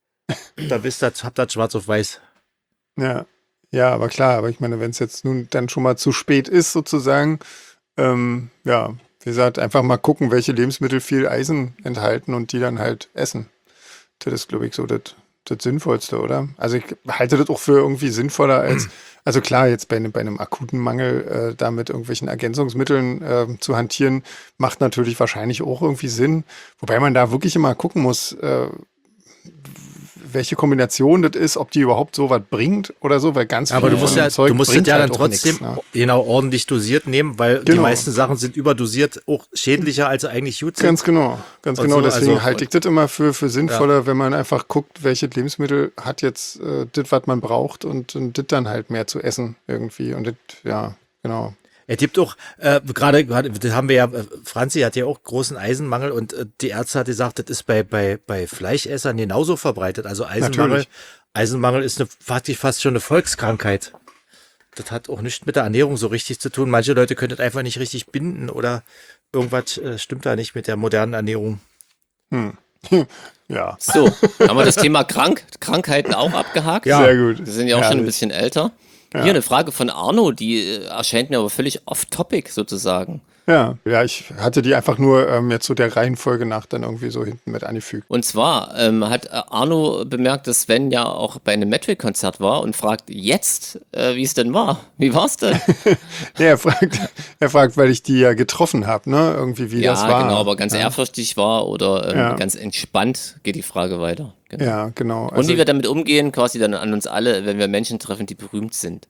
Da wisst ihr, habt das schwarz auf weiß. Ja, ja, aber klar, aber ich meine, wenn es jetzt nun dann schon mal zu spät ist, sozusagen, ähm, ja, wie gesagt, einfach mal gucken, welche Lebensmittel viel Eisen enthalten und die dann halt essen. Das ist, glaube ich, so das, das Sinnvollste, oder? Also ich halte das auch für irgendwie sinnvoller als, also klar, jetzt bei, einem- bei einem akuten Mangel äh, da mit irgendwelchen Ergänzungsmitteln äh, zu hantieren, macht natürlich wahrscheinlich auch irgendwie Sinn. Wobei man da wirklich immer gucken muss, äh, welche Kombination das ist, ob die überhaupt so was bringt oder so, weil ganz Aber viel du musst von ja, dem Zeug du musst es bringt ja halt dann auch trotzdem nix, ne? genau ordentlich dosiert nehmen, weil die Genau. meisten Sachen sind überdosiert, auch schädlicher als sie eigentlich gut sind. Ganz genau, ganz Und genau. so, Deswegen also- halte ich das immer für, für sinnvoller, wenn man einfach guckt, welches Lebensmittel hat jetzt äh, das, was man braucht und, und das dann halt mehr zu essen irgendwie. Und das, ja, genau. Er gibt auch, äh, gerade, gerade, das haben wir ja, äh, Franzi hat ja auch großen Eisenmangel und äh, die Ärzte hat gesagt, das ist bei, bei, bei Fleischessern genauso verbreitet. Also Eisenmangel, Natürlich. Eisenmangel ist eine, faktisch fast schon eine Volkskrankheit. Das hat auch nichts mit der Ernährung so richtig zu tun. Manche Leute können das einfach nicht richtig binden oder irgendwas äh, stimmt da nicht mit der modernen Ernährung. Ja, So, haben wir das Thema Krank Krankheiten auch abgehakt? Ja. sehr gut. Wir sind ja auch schon ein Herrlich. bisschen älter. Hier eine Frage von Arno, die äh, erscheint mir aber völlig off-topic sozusagen. Ja, ja, ich hatte die einfach nur ähm, jetzt so der Reihenfolge nach dann irgendwie so hinten mit angefügt. Und zwar ähm, hat äh, Arno bemerkt, dass Sven ja auch bei einem Metric-Konzert war und fragt jetzt, äh, wie es denn war. Wie war's denn? Ja, er fragt, er fragt, weil ich die ja getroffen habe, ne? Irgendwie, wie ja, das war. genau, aber ganz ja. ehrfürchtig war oder ähm, Ja. ganz entspannt geht die Frage weiter. Genau. Ja, genau. Und Also, wie wir damit umgehen, quasi dann an uns alle, wenn wir Menschen treffen, die berühmt sind.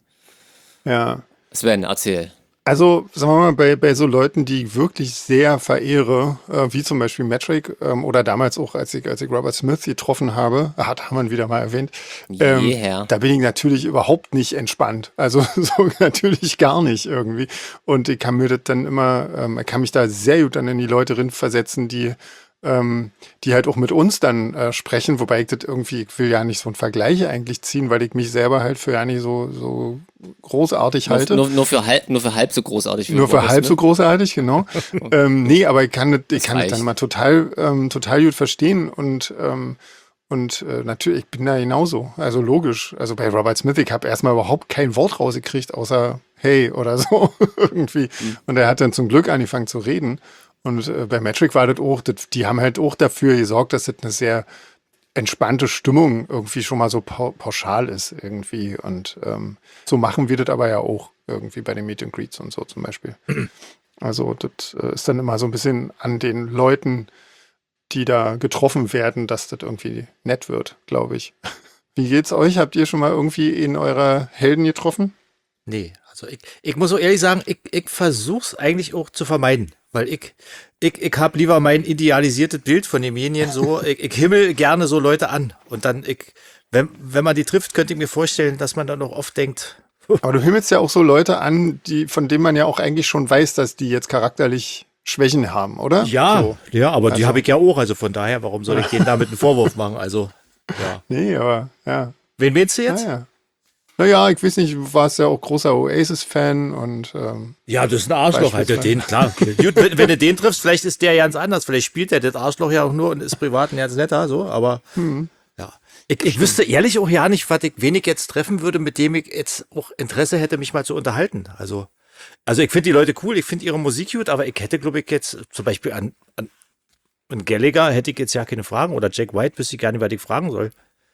ja. Sven, erzähl. Also, sagen wir mal, bei, bei so Leuten, die ich wirklich sehr verehre, äh, wie zum Beispiel Metric ähm, oder damals auch, als ich, als ich Robert Smith getroffen habe, hat Hamann wieder mal erwähnt, ähm, Yeah. da bin ich natürlich überhaupt nicht entspannt. Also so natürlich gar nicht irgendwie. Und ich kann mir das dann immer, ähm, ich kann mich da sehr gut dann in die Leute drin versetzen, die ähm, die halt auch mit uns dann äh, sprechen, wobei ich das irgendwie, ich will ja nicht so einen Vergleich eigentlich ziehen, weil ich mich selber halt für ja nicht so, so großartig Nur, halte. nur, nur, für halb, nur für halb so großartig. wie Nur für Robert halb so Smith. großartig, genau. ähm, nee, aber ich kann das, ich Das kann das reicht. dann mal total, ähm, total gut verstehen und, ähm, und äh, natürlich, ich bin da genauso. Also logisch. Also bei Robert Smith, ich habe erstmal überhaupt kein Wort rausgekriegt, außer hey oder so irgendwie. Mhm. Und er hat dann zum Glück angefangen zu reden. Und äh, bei Metric war das auch, das, die haben halt auch dafür gesorgt, dass das eine sehr entspannte Stimmung irgendwie schon mal so pau pauschal ist irgendwie. Und ähm, so machen wir das aber ja auch irgendwie bei den Meet and Greets und so zum Beispiel. Also das äh, ist dann immer so ein bisschen an den Leuten, die da getroffen werden, dass das irgendwie nett wird, glaube ich. Wie geht's euch? Habt ihr schon mal irgendwie in eurer Helden getroffen? Nee, also ich, ich muss so ehrlich sagen, ich, ich versuch's eigentlich auch zu vermeiden, weil ich, ich, ich habe lieber mein idealisiertes Bild von demjenigen so, ich, ich himmel gerne so Leute an und dann, ich, wenn, wenn man die trifft, könnte ich mir vorstellen, dass man dann auch oft denkt, Aber du himmelst ja auch so Leute an, die, von denen man ja auch eigentlich schon weiß, dass die jetzt charakterlich Schwächen haben, oder? ja, So. ja, aber die Also- habe ich ja auch, also von daher, warum soll ich denen damit einen Vorwurf machen, also, ja. Nee, aber ja. Wen willst du jetzt? Ja, ja. Naja, ich weiß nicht, du warst ja auch großer Oasis-Fan und ähm, Ja, das ist ein Arschloch, Alter, den, klar. Gut, wenn, wenn du den triffst, vielleicht ist der ganz anders, vielleicht spielt der das Arschloch ja auch nur und ist privat ein ganz netter, so, aber, ja. Ich, ich wüsste ehrlich auch ja nicht, was ich, wen ich jetzt treffen würde, mit dem ich jetzt auch Interesse hätte, mich mal zu unterhalten, also, also ich finde die Leute cool, ich finde ihre Musik gut, aber ich hätte, glaube ich, jetzt zum Beispiel an, an, an Gallagher hätte ich jetzt ja keine Fragen oder Jack White wüsste ich gar nicht, was ich fragen soll.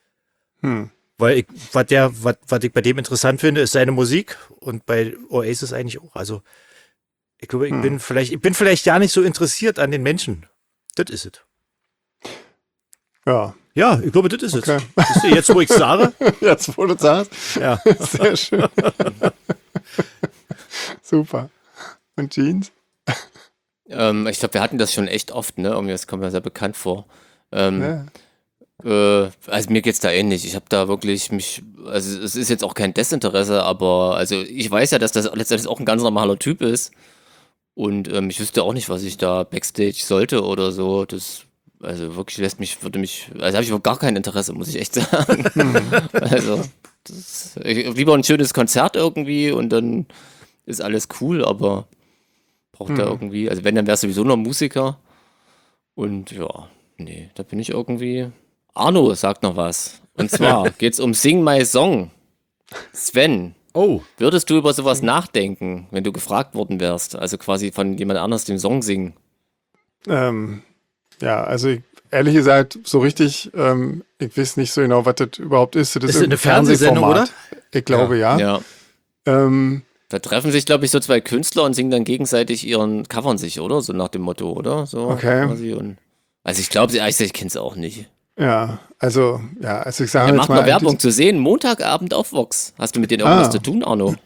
hm. Weil ich, was der, was, was ich bei dem interessant finde, ist seine Musik und bei Oasis eigentlich auch. Also, ich glaube, ich Hm. bin vielleicht, ich bin vielleicht gar nicht so interessiert an den Menschen. Das ist es. Ja, Ja, ich glaube, das ist okay. es. Siehst du, jetzt, wo ich sage, Jetzt, wo du sagst, ja. sehr schön. Super. Und Jeans? Ähm, ich glaube, wir hatten das schon echt oft, ne? Irgendwie, das kommt mir sehr bekannt vor. Ähm, Ja. Äh, also mir geht's da ähnlich. Ich habe da wirklich mich, also es ist jetzt auch kein Desinteresse, aber also ich weiß ja, dass das letztendlich auch ein ganz normaler Typ ist und ähm, ich wüsste auch nicht, was ich da Backstage sollte oder so. Das, also wirklich lässt mich, würde mich, also habe ich gar kein Interesse, muss ich echt sagen. Also das, ich, lieber ein schönes Konzert irgendwie und dann ist alles cool, aber braucht da Hm. irgendwie, also wenn, dann wär's sowieso noch Musiker und ja, nee, da bin ich irgendwie. Arno sagt noch was. Und zwar geht's um Sing My Song. Sven, Oh, würdest du über sowas nachdenken, wenn du gefragt worden wärst? Also quasi von jemand anders den Song singen. Ähm, ja, also ich, ehrlich gesagt, so richtig, ähm, ich weiß nicht so genau, was das überhaupt ist. Das Ist ist das eine irgendein Fernsehsendung, Fernsehformat. Ich glaube, ja. Ja. Ähm, Da treffen sich, glaube ich, so zwei Künstler und singen dann gegenseitig ihren, covern sich, oder? So nach dem Motto, oder? So Okay. quasi. Und, also ich glaube, ich, ich kenne es auch nicht. ja, also, ja, also ich sage Er jetzt macht mal. noch Werbung zu sehen, Montagabend auf Vox. Hast du mit denen irgendwas Ah. zu tun, Arno?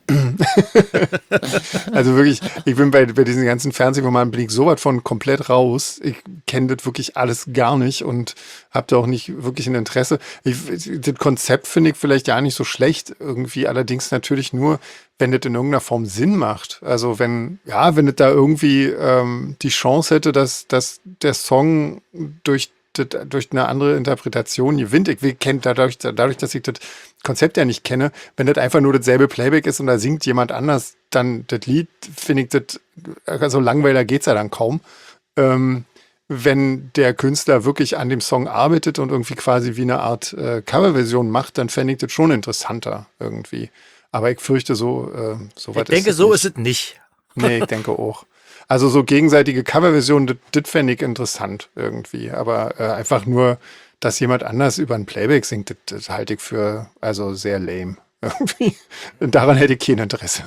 Also wirklich, ich bin bei, bei diesen ganzen Fernsehformaten bin ich so weit von komplett raus. Ich kenne das wirklich alles gar nicht und habe da auch nicht wirklich ein Interesse. Ich, das Konzept finde ich vielleicht ja nicht so schlecht irgendwie, allerdings natürlich nur, wenn das in irgendeiner Form Sinn macht. Also wenn, ja, wenn das da irgendwie ähm, die Chance hätte, dass, dass der Song durch durch eine andere Interpretation gewinnt. Ich kenne dadurch, dadurch, dass ich das Konzept ja nicht kenne, wenn das einfach nur dasselbe Playback ist und da singt jemand anders dann das Lied, finde ich das, also langweiliger geht's ja dann kaum. Ähm, wenn der Künstler wirklich an dem Song arbeitet und irgendwie quasi wie eine Art äh, Coverversion macht, dann fände ich das schon interessanter irgendwie. Aber ich fürchte so, äh, so Ich weit denke, ist so nicht. ist es nicht. Nee, ich denke auch. Also so gegenseitige Coverversionen, das, das fände ich interessant irgendwie. Aber äh, einfach nur, dass jemand anders über ein Playback singt, das, das halte ich für also sehr lame. Irgendwie. Daran hätte ich kein Interesse.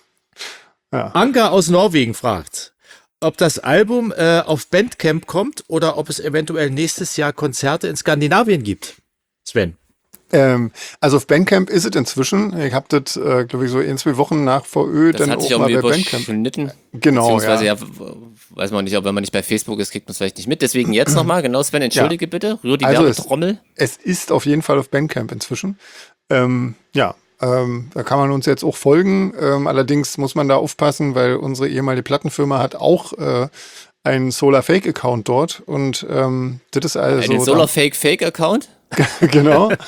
Anka aus Norwegen fragt, ob das Album äh, auf Bandcamp kommt oder ob es eventuell nächstes Jahr Konzerte in Skandinavien gibt. Sven. Ähm, also auf Bandcamp ist es inzwischen. Ich habe das, äh, glaube ich, so in zwei Wochen nach V Ö Das dann hat auch sich mal irgendwie bei Bandcamp. überschnitten. Genau, Beziehungsweise, ja. ja. weiß man nicht, ob wenn man nicht bei Facebook ist, kriegt man es vielleicht nicht mit. Deswegen jetzt nochmal, genau, Sven, entschuldige bitte. Rühr die Also es- Werbetrommel. Es ist auf jeden Fall auf Bandcamp inzwischen. Ähm, ja, ähm, da kann man uns jetzt auch folgen. Ähm, allerdings muss man da aufpassen, weil unsere ehemalige Plattenfirma hat auch äh, einen Solar Fake Account dort und ähm, das ist also Einen Solar Fake Fake Account? da, genau, Das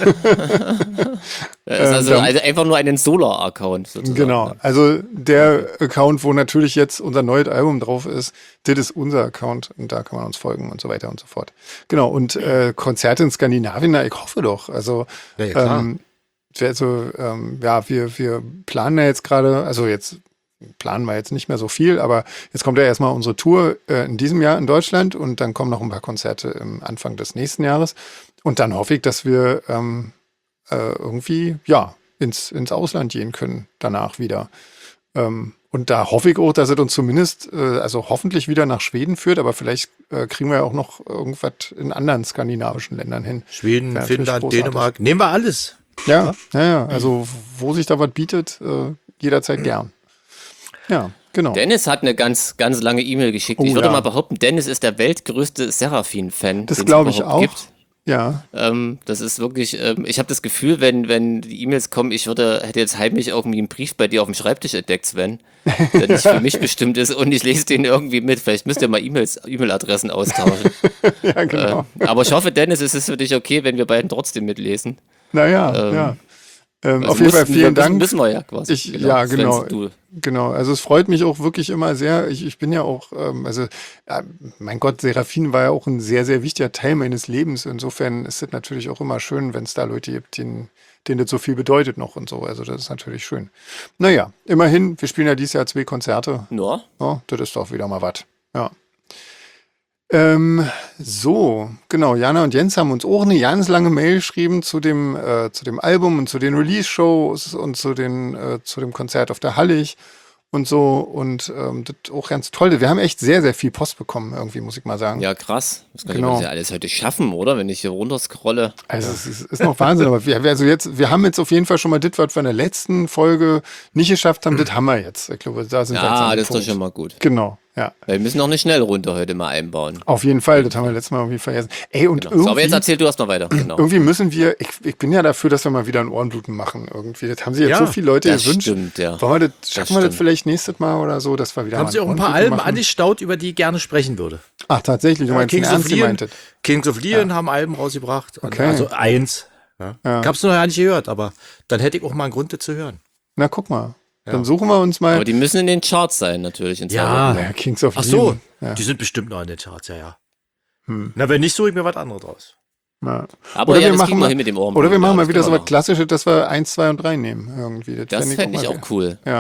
ist also, da- also einfach nur einen Solar Account sozusagen. genau. Also der Account, wo natürlich jetzt unser neues Album drauf ist, das ist unser Account und da kann man uns folgen und so weiter und so fort. Genau. Und äh, Konzerte in Skandinavien, na, ich hoffe doch. Also Ja, ja, klar. ähm, also ähm, ja, wir, wir planen ja jetzt gerade, also jetzt planen wir jetzt nicht mehr so viel, aber jetzt kommt ja erstmal unsere Tour äh, in diesem Jahr in Deutschland und dann kommen noch ein paar Konzerte im Anfang des nächsten Jahres. Und dann hoffe ich, dass wir ähm, äh, irgendwie, ja, ins, ins Ausland gehen können danach wieder. Ähm, und da hoffe ich auch, dass es uns zumindest, äh, also hoffentlich wieder nach Schweden führt, aber vielleicht äh, kriegen wir ja auch noch irgendwas in anderen skandinavischen Ländern hin. Schweden, Wäre natürlich Finnland, großartig. Dänemark. Nehmen wir alles. Ja, ja, ja, also wo sich da was bietet, äh, jederzeit gern. Ja, genau. Dennis hat eine ganz, ganz lange E-Mail geschickt. Oh, ich würde ja. mal behaupten, Dennis ist der weltgrößte Seraphin-Fan. Das den es glaube ich überhaupt auch. Gibt. Ja, Ähm, das ist wirklich, ähm, ich habe das Gefühl, wenn, wenn die E-Mails kommen, ich würde, hätte jetzt heimlich irgendwie einen Brief bei dir auf dem Schreibtisch entdeckt, Sven, der nicht für mich bestimmt ist und ich lese den irgendwie mit. Vielleicht müsst ihr mal E-Mails, E-Mail-Adressen austauschen. ja, genau. äh, aber ich hoffe, Dennis, es ist für dich okay, wenn wir beiden trotzdem mitlesen. Naja, ähm, ja. Ähm, Also auf jeden Fall mussten- vielen müssen, Dank. Müssen wir ja quasi. Ich, ja, Sven, genau. Du. Genau, also es freut mich auch wirklich immer sehr. Ich, ich bin ja auch, ähm, also ja, mein Gott, Seraphin war ja auch ein sehr, sehr wichtiger Teil meines Lebens. Insofern ist es natürlich auch immer schön, wenn es da Leute gibt, denen, denen das so viel bedeutet noch und so. Also das ist natürlich schön. Naja, immerhin, wir spielen ja dieses Jahr zwei Konzerte. Ja, Ja, das ist doch wieder mal was. Ja. Ähm, so, genau, Jana und Jens haben uns auch eine ganz lange Mail geschrieben zu dem, äh, zu dem Album und zu den Release-Shows und zu, den, äh, zu dem Konzert auf der Hallig und so. Und ähm, das ist auch ganz toll. Wir haben echt sehr, sehr viel Post bekommen, irgendwie, muss ich mal sagen. ja, krass. Das kann Genau. ich das ja alles heute schaffen, oder? Wenn ich hier runterscrolle. Also es ist, ist noch Wahnsinn, aber wir, also jetzt, wir haben jetzt auf jeden Fall schon mal das, was wir in der letzten Folge nicht geschafft haben, das haben wir jetzt. Ich glaube, da sind wir jetzt an Ja, dem das ist doch Punkt. schon mal gut. Genau, ja. Weil wir müssen noch eine Schnellrunde heute mal einbauen. Auf jeden Fall, das haben wir letztes Mal irgendwie vergessen. Ey, und Genau. irgendwie... So, aber jetzt erzähl du erst mal weiter. Genau. Irgendwie müssen wir, ich, ich bin ja dafür, dass wir mal wieder ein Ohrenbluten machen irgendwie. Das haben sich jetzt Ja, so viele Leute das gewünscht. stimmt, ja. Wollen wir das, schaffen wir das stimmt. vielleicht nächstes Mal oder so, dass wir wieder Haben mal Sie auch ein paar Ohrenbluten Alben machen? angestaut, über die ich gerne sprechen würde. Ach, tatsächlich, du meinst Kings Kings of ernst Leon, gemeintet. Kings of Leon haben Alben rausgebracht. Und Okay. Also eins. Ja. Ja. Ich hab's noch gar nicht gehört, aber dann hätte ich auch mal einen Grund, das zu hören. Na, guck mal. Dann suchen wir uns mal. Aber die müssen in den Charts sein, natürlich. In zwei Ja. Wochen. Ja, Kings of Ach so, Leon. Ja. die sind bestimmt noch in den Charts, ja, ja. Hm. Na, wenn nicht, suche ich mir was anderes draus. Ja. Aber Oder ja, wir das machen kriegen wir mal- hin mit dem Ohren. Oder wir machen mal wieder so was klassisch. Klassisches, dass wir eins, zwei und drei nehmen irgendwie. Das fänd fände ich mal auch geil. cool. Ja. Ja.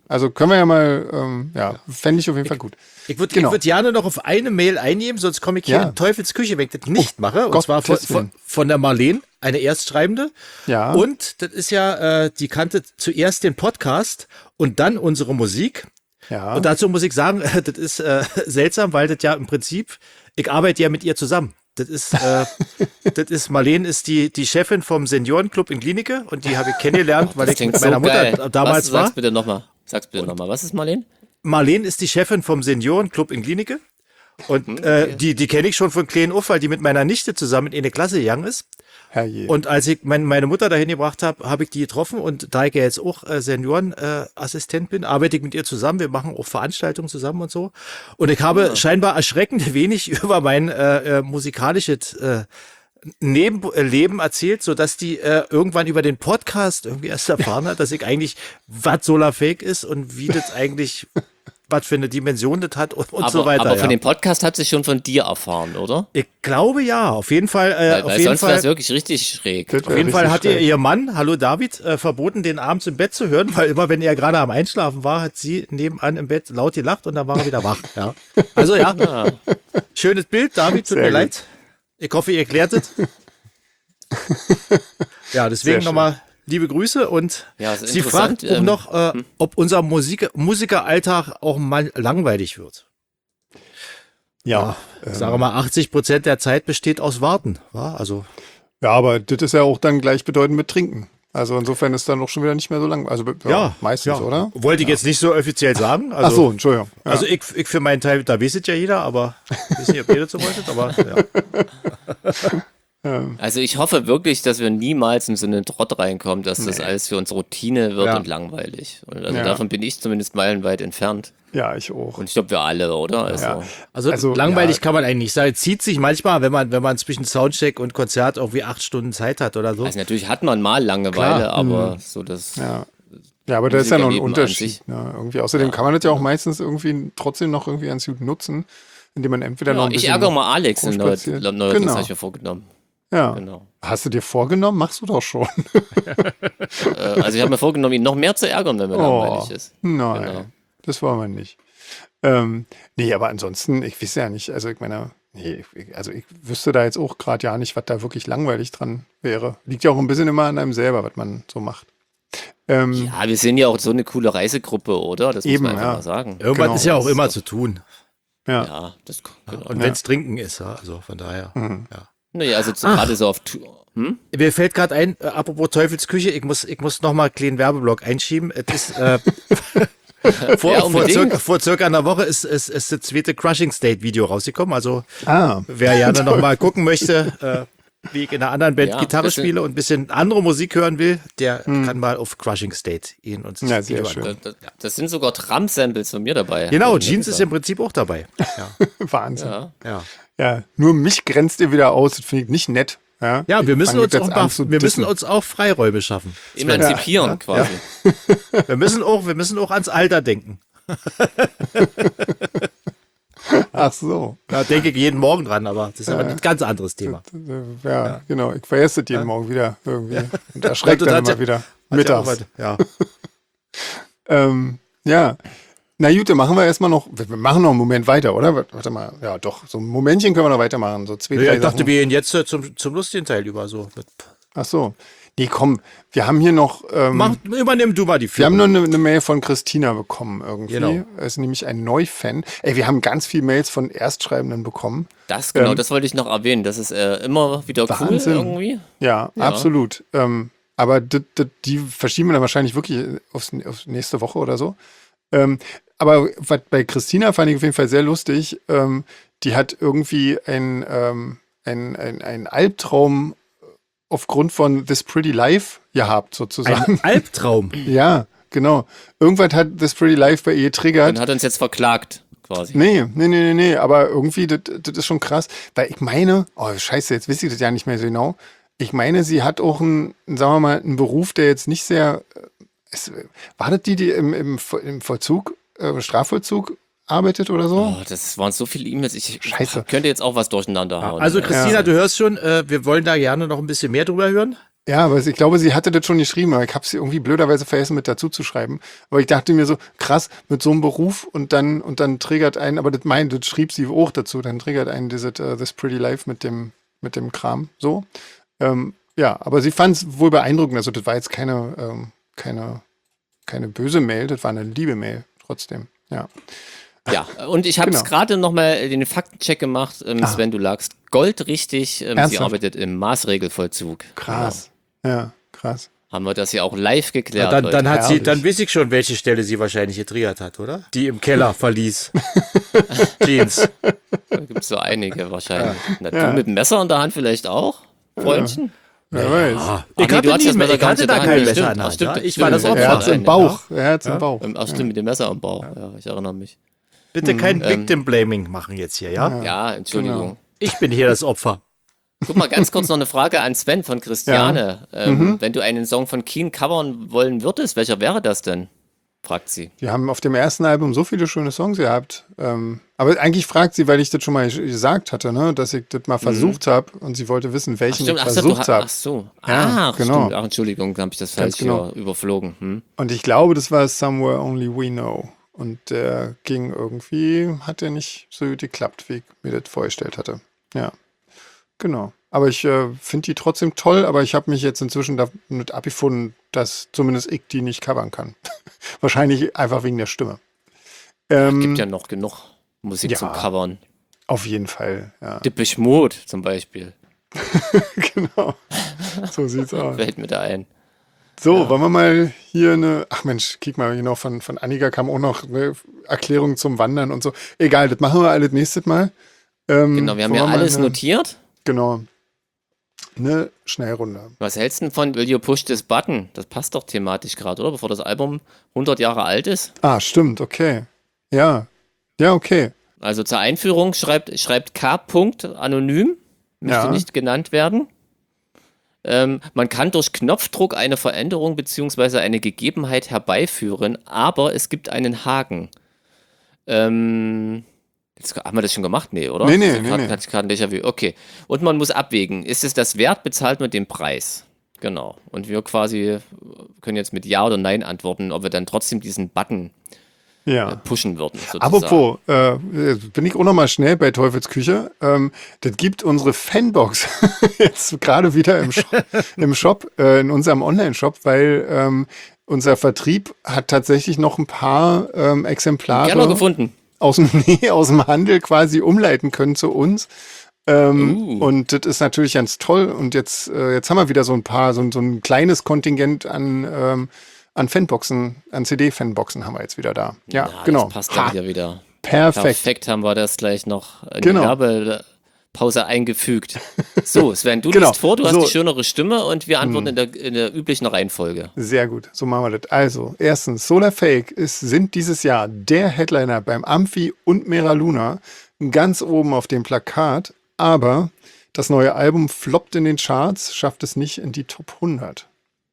Also können wir ja mal, ähm, ja, fände ich auf jeden Fall gut. Ich würde Genau. würd gerne noch auf eine Mail einnehmen, sonst komme ich hier Ja. in Teufels Küche, wenn ich das nicht mache. Und Gottes zwar von, Willen. von, von der Marlene, eine Erstschreibende. Ja. Und das ist ja, äh, die kannte zuerst den Podcast und dann unsere Musik. Ja. Und dazu muss ich sagen, das ist äh, seltsam, weil das ja im Prinzip, ich arbeite ja mit ihr zusammen. Das ist, äh, das ist, Marlene ist die, die Chefin vom Seniorenclub in Klinike und die habe ich kennengelernt, weil Das ich klingt mit meiner so Mutter geil. damals Was, war. Sag's bitte nochmal. Sag's bitte nochmal. Was ist Marlene? Marlene ist die Chefin vom Seniorenclub in Klinike. Und Hm, äh, die, die kenne ich schon von klein auf, weil die mit meiner Nichte zusammen in eine Klasse gegangen ist. Herrje. Und als ich mein, meine Mutter dahin gebracht habe, habe ich die getroffen. Und da ich ja jetzt auch äh, Seniorenassistent bin, arbeite ich mit ihr zusammen. Wir machen auch Veranstaltungen zusammen und so. Und ich habe Ja. scheinbar erschreckend wenig über mein äh, äh, musikalisches äh, Nebenleben erzählt, sodass die äh, irgendwann über den Podcast irgendwie erst erfahren hat, dass ich eigentlich, was Solarfake ist und wie das eigentlich, was für eine Dimension das hat und, und aber, so weiter. aber von ja. dem Podcast hat sie schon von dir erfahren, oder? Ich glaube ja, auf jeden Fall. Äh, Weil, auf weil jeden sonst wäre Fall. es wirklich richtig schräg. Das wär Auf jeden Fall richtig hat ihr schräg. ihr Mann, hallo David, äh, verboten, den abends im Bett zu hören, weil immer, wenn er gerade am Einschlafen war, hat sie nebenan im Bett laut gelacht und dann war er wieder wach. Ja. Also ja, Ja. schönes Bild, David, tut Sehr mir gut. leid. Ich hoffe, ihr klärt es. Ja, deswegen schön. nochmal liebe Grüße und Ja, ist sie interessant, fragt auch ähm, noch, äh, ob unser Musik Musikeralltag auch mal langweilig wird. ja. Ich sage mal, achtzig Prozent der Zeit besteht aus Warten. Ja, also Ja, aber das ist ja auch dann gleichbedeutend mit Trinken. Also insofern ist dann auch schon wieder nicht mehr so lang. Also ja, ja, meistens, ja. oder? Wollte ich jetzt nicht so offiziell sagen. Also, Ach so, Entschuldigung. Ja. Also ich, ich für meinen Teil, da weiß es ja jeder, aber ich weiß nicht, ob ihr dazu wolltet, aber ja. Also ich hoffe wirklich, dass wir niemals in so einen Trott reinkommen, dass das alles für uns Routine wird Ja. und langweilig. Und also Ja. davon bin ich zumindest meilenweit entfernt. ja, ich auch. Und ich glaube, wir alle, oder? Also, Ja. Also, Also, langweilig ja. kann man eigentlich nicht sagen. Es zieht sich manchmal, wenn man, wenn man zwischen Soundcheck und Konzert irgendwie acht Stunden Zeit hat oder so. also natürlich hat man mal Langeweile, Klar. aber so das... Ja. Ja, aber da ist ja noch ein Musikerleben an Unterschied. sich. Ne? Irgendwie. Außerdem kann man das ja auch meistens irgendwie trotzdem noch irgendwie ganz gut nutzen, indem man entweder noch Ja, ein ich bisschen ärgere mal Alex in Neu rumspaziert. neuerdings, Genau. habe ich mir vorgenommen. Ja. Genau. Hast du dir vorgenommen? Machst du doch schon. Äh, also ich habe mir vorgenommen, ihn noch mehr zu ärgern, wenn mir langweilig ist. Nein, Genau. das wollen wir nicht. Ähm, nee, aber ansonsten, ich weiß ja nicht, also ich meine, nee, ich- also ich wüsste da jetzt auch gerade ja nicht, was da wirklich langweilig dran wäre. Liegt ja auch ein bisschen immer an einem selber, was man so macht. Ähm, Ja, wir sind ja auch so eine coole Reisegruppe, oder? Das Eben, muss man einfach ja. mal sagen. Irgendwann genau, ist ja auch das immer ist zu tun. ja. Ja, das genau. Und wenn es Trinken ist, ja, also von daher. Ja. Nee, also zu- gerade so auf Tour. Hm? Mir fällt gerade ein, äh, apropos Teufelsküche, ich muss, ich muss nochmal einen kleinen Werbeblock einschieben. Es ist, äh, vor, Ja, vor, unbedingt. circa, vor circa einer Woche ist, ist, ist das zweite Crushing State Video rausgekommen. Also Ah, wer gerne nochmal gucken möchte, äh, wie ich in einer anderen Band Ja, Gitarre das sind- spiele und ein bisschen andere Musik hören will, der kann mal auf Crushing State gehen und sich Ja, das sehr Video schön. angucken. Das, das- das sind sogar Drum-Samples von mir dabei. Genau, Hab ich Jeans mir ist im gesagt. Prinzip auch dabei. Ja, Wahnsinn. Ja. Ja. ja. nur mich grenzt ihr wieder aus, das finde ich nicht nett. Ja, Ja, wir Ich müssen fang uns jetzt auch, an mal, zu wir müssen dissen. uns auch Freiräume schaffen. Emanzipieren quasi. Wir müssen auch, wir müssen auch ans Alter denken. Ach so. Da denke ich jeden Morgen dran, aber das ist aber ein ganz anderes Thema. Äh, Ja, genau. Ich vergesse das jeden Morgen wieder irgendwie und erschreckt Ja, das dann hat immer ja- wieder Hat ja mittags. auch was- Ja. Ähm, ja. Na gut, dann machen wir erstmal noch, wir wir machen noch einen Moment weiter, oder? Warte mal, ja doch, so ein Momentchen können wir noch weitermachen. So zwei, Ja, drei ich dachte, Sachen. wir gehen jetzt äh, zum, zum lustigen Teil über. So. Ach so. Nee, komm, wir haben hier noch, ähm, Mach, übernimm du mal die wir haben Führung. noch eine, eine Mail von Christina bekommen irgendwie. Genau. Er ist nämlich ein Neufan. Ey, wir haben ganz viele Mails von Erstschreibenden bekommen. Das genau, Ähm, das wollte ich noch erwähnen. Das ist äh, immer wieder Wahnsinn. cool irgendwie. Ja, Ja. absolut. Ähm, aber d- d- die verschieben wir dann wahrscheinlich wirklich aufs, auf nächste Woche oder so. Ähm, aber was bei Christina fand ich auf jeden Fall sehr lustig. Ähm, die hat irgendwie ein, ähm, ein, ein, ein Albtraum aufgrund von This Pretty Life gehabt, sozusagen. Ein Albtraum. Ja, genau. Irgendwas hat This Pretty Life bei ihr Und triggert. hat uns jetzt verklagt quasi. Nee, nee, nee, nee, nee, aber irgendwie, das, das ist schon krass. Weil ich meine, oh scheiße, jetzt wisst ihr das ja nicht mehr so genau. Ich meine, sie hat auch einen, sagen wir mal, einen Beruf, der jetzt nicht sehr, äh, es, war das die, die im, im, Vo- im Vollzug, äh, Strafvollzug arbeitet oder so? Oh, das waren so viele E-Mails. Ich Scheiße. könnte jetzt auch was durcheinander hauen. Also Ja. Christina, du hörst schon, äh, wir wollen da gerne noch ein bisschen mehr drüber hören. Ja, aber ich glaube, sie hatte das schon geschrieben, aber ich habe sie irgendwie blöderweise vergessen mit dazu zu schreiben. Aber ich dachte mir so, krass, mit so einem Beruf und dann und dann triggert einen, aber das meint, das schrieb sie auch dazu, dann triggert einen dieses uh, This Pretty Life mit dem mit dem Kram so. Ähm, ja, aber sie fand es wohl beeindruckend. Also das war jetzt keine ähm, keine keine böse Mail, das war eine liebe Mail trotzdem. Ja. Ja, und ich habe Genau. es gerade nochmal den Faktencheck gemacht, ähm, Ah. Sven, du lagst goldrichtig. Ähm, sie Ernsthaft? arbeitet im Maßregelvollzug. Krass. Ja, krass. Genau. Haben wir das ja auch live Ja, geklärt. dann, heute. dann hat sie, Herrlich. dann weiß ich schon, welche Stelle sie wahrscheinlich getriggert hat, oder? Die im Keller verließ. Jeans. Da gibt es so einige wahrscheinlich. Na, Ja. du mit dem Messer in der Hand vielleicht auch, Freundchen? Wer weiß. Ah, nee, ich du hatte, hast nie, das Messer ich gar hatte nicht da in der kein Hand. Messer Stimmt. in der Ach, Hand. stimmt, Ja? Ich stimmt, war das das Opfer. Er hat's im eine, Bauch. Er hat's im Ja? Bauch. Ähm, Ach stimmt, mit dem Messer am Bauch. Ja, ich erinnere mich. Bitte kein Ähm, Victim-Blaming machen jetzt hier, ja? Ja, Entschuldigung. Genau. Ich bin hier das Opfer. Guck mal, ganz kurz noch eine Frage an Sven von Christiane. Ähm, Wenn du einen Song von Keen covern wollen würdest, welcher wäre das denn? Fragt sie. Wir haben auf dem ersten Album so viele schöne Songs gehabt. Ähm, aber eigentlich fragt sie, weil ich das schon mal gesagt hatte, ne, dass ich das mal versucht habe und sie wollte wissen, Ach welchen stimmt, ich ach so, du, versucht ha- habe. ach so. Ja, Ach, genau. stimmt. Ach, Entschuldigung, da habe ich das Ganz falsch genau. hier überflogen. Hm? Und ich glaube, das war Somewhere Only We Know. Und der ging irgendwie, hat der nicht so gut geklappt, wie ich mir das vorgestellt hatte. Ja, genau. Aber ich äh, finde die trotzdem toll, aber ich habe mich jetzt inzwischen damit abgefunden, dass zumindest ich die nicht covern kann. Wahrscheinlich einfach wegen der Stimme. Ähm, Gibt ja noch genug Musik ja. zum Covern. Auf jeden Fall, ja. Depeche Mode zum Beispiel. Genau. So sieht's aus. Fällt mir da ein. So, wollen wir mal hier eine, ach Mensch, kick mal, genau, von, von Annika kam auch noch eine Erklärung zum Wandern und so. Egal, das machen wir alles nächstes Mal. Ähm, Genau, wir haben wollen ja mal alles eine, notiert. Genau. Eine Schnellrunde. Was hältst du denn von Will You Push This Button? Das passt doch thematisch gerade, oder? Bevor das Album hundert Jahre alt ist. Ah, stimmt, okay. Ja. Ja, okay. Also zur Einführung schreibt, schreibt K. anonym, müsste Ja. nicht genannt werden. Ähm, man kann durch Knopfdruck eine Veränderung bzw. eine Gegebenheit herbeiführen, aber es gibt einen Haken. Ähm, jetzt haben wir das schon gemacht? Nee, oder? Nee, nee, So nee, grad- nee. Hatte ich gerade ein Déjà-vu. Okay. Und man muss abwägen, ist es das wert, bezahlt man den Preis? Genau. Und wir quasi können jetzt mit Ja oder Nein antworten, ob wir dann trotzdem diesen Button Ja. pushen würden. Sozusagen. Apropos, äh, bin ich auch noch mal schnell bei Teufels Küche. Ähm, das gibt unsere Fanbox jetzt gerade wieder im Shop, im Shop äh, in unserem Online-Shop, weil ähm, unser Vertrieb hat tatsächlich noch ein paar ähm, Exemplare Gerne gefunden. aus dem, nee, aus dem Handel quasi umleiten können zu uns. Ähm, Uh. Und das ist natürlich ganz toll. Und jetzt, äh, jetzt haben wir wieder so ein paar, so, ein- so ein kleines Kontingent an, ähm, an Fanboxen, an C D-Fanboxen haben wir jetzt wieder da. Ja, Na, genau. Das passt Ha, dann hier wieder. perfekt. Perfekt haben wir das gleich noch in Genau. die Werbepause eingefügt. So, Sven, du Genau. liest vor, du hast So. die schönere Stimme und wir antworten in, der, in der üblichen Reihenfolge. Sehr gut, so machen wir das. Also, erstens, Solar Fake ist, sind dieses Jahr der Headliner beim Amphi und Mera Luna, ganz oben auf dem Plakat, aber das neue Album floppt in den Charts, schafft es nicht in die Top hundert.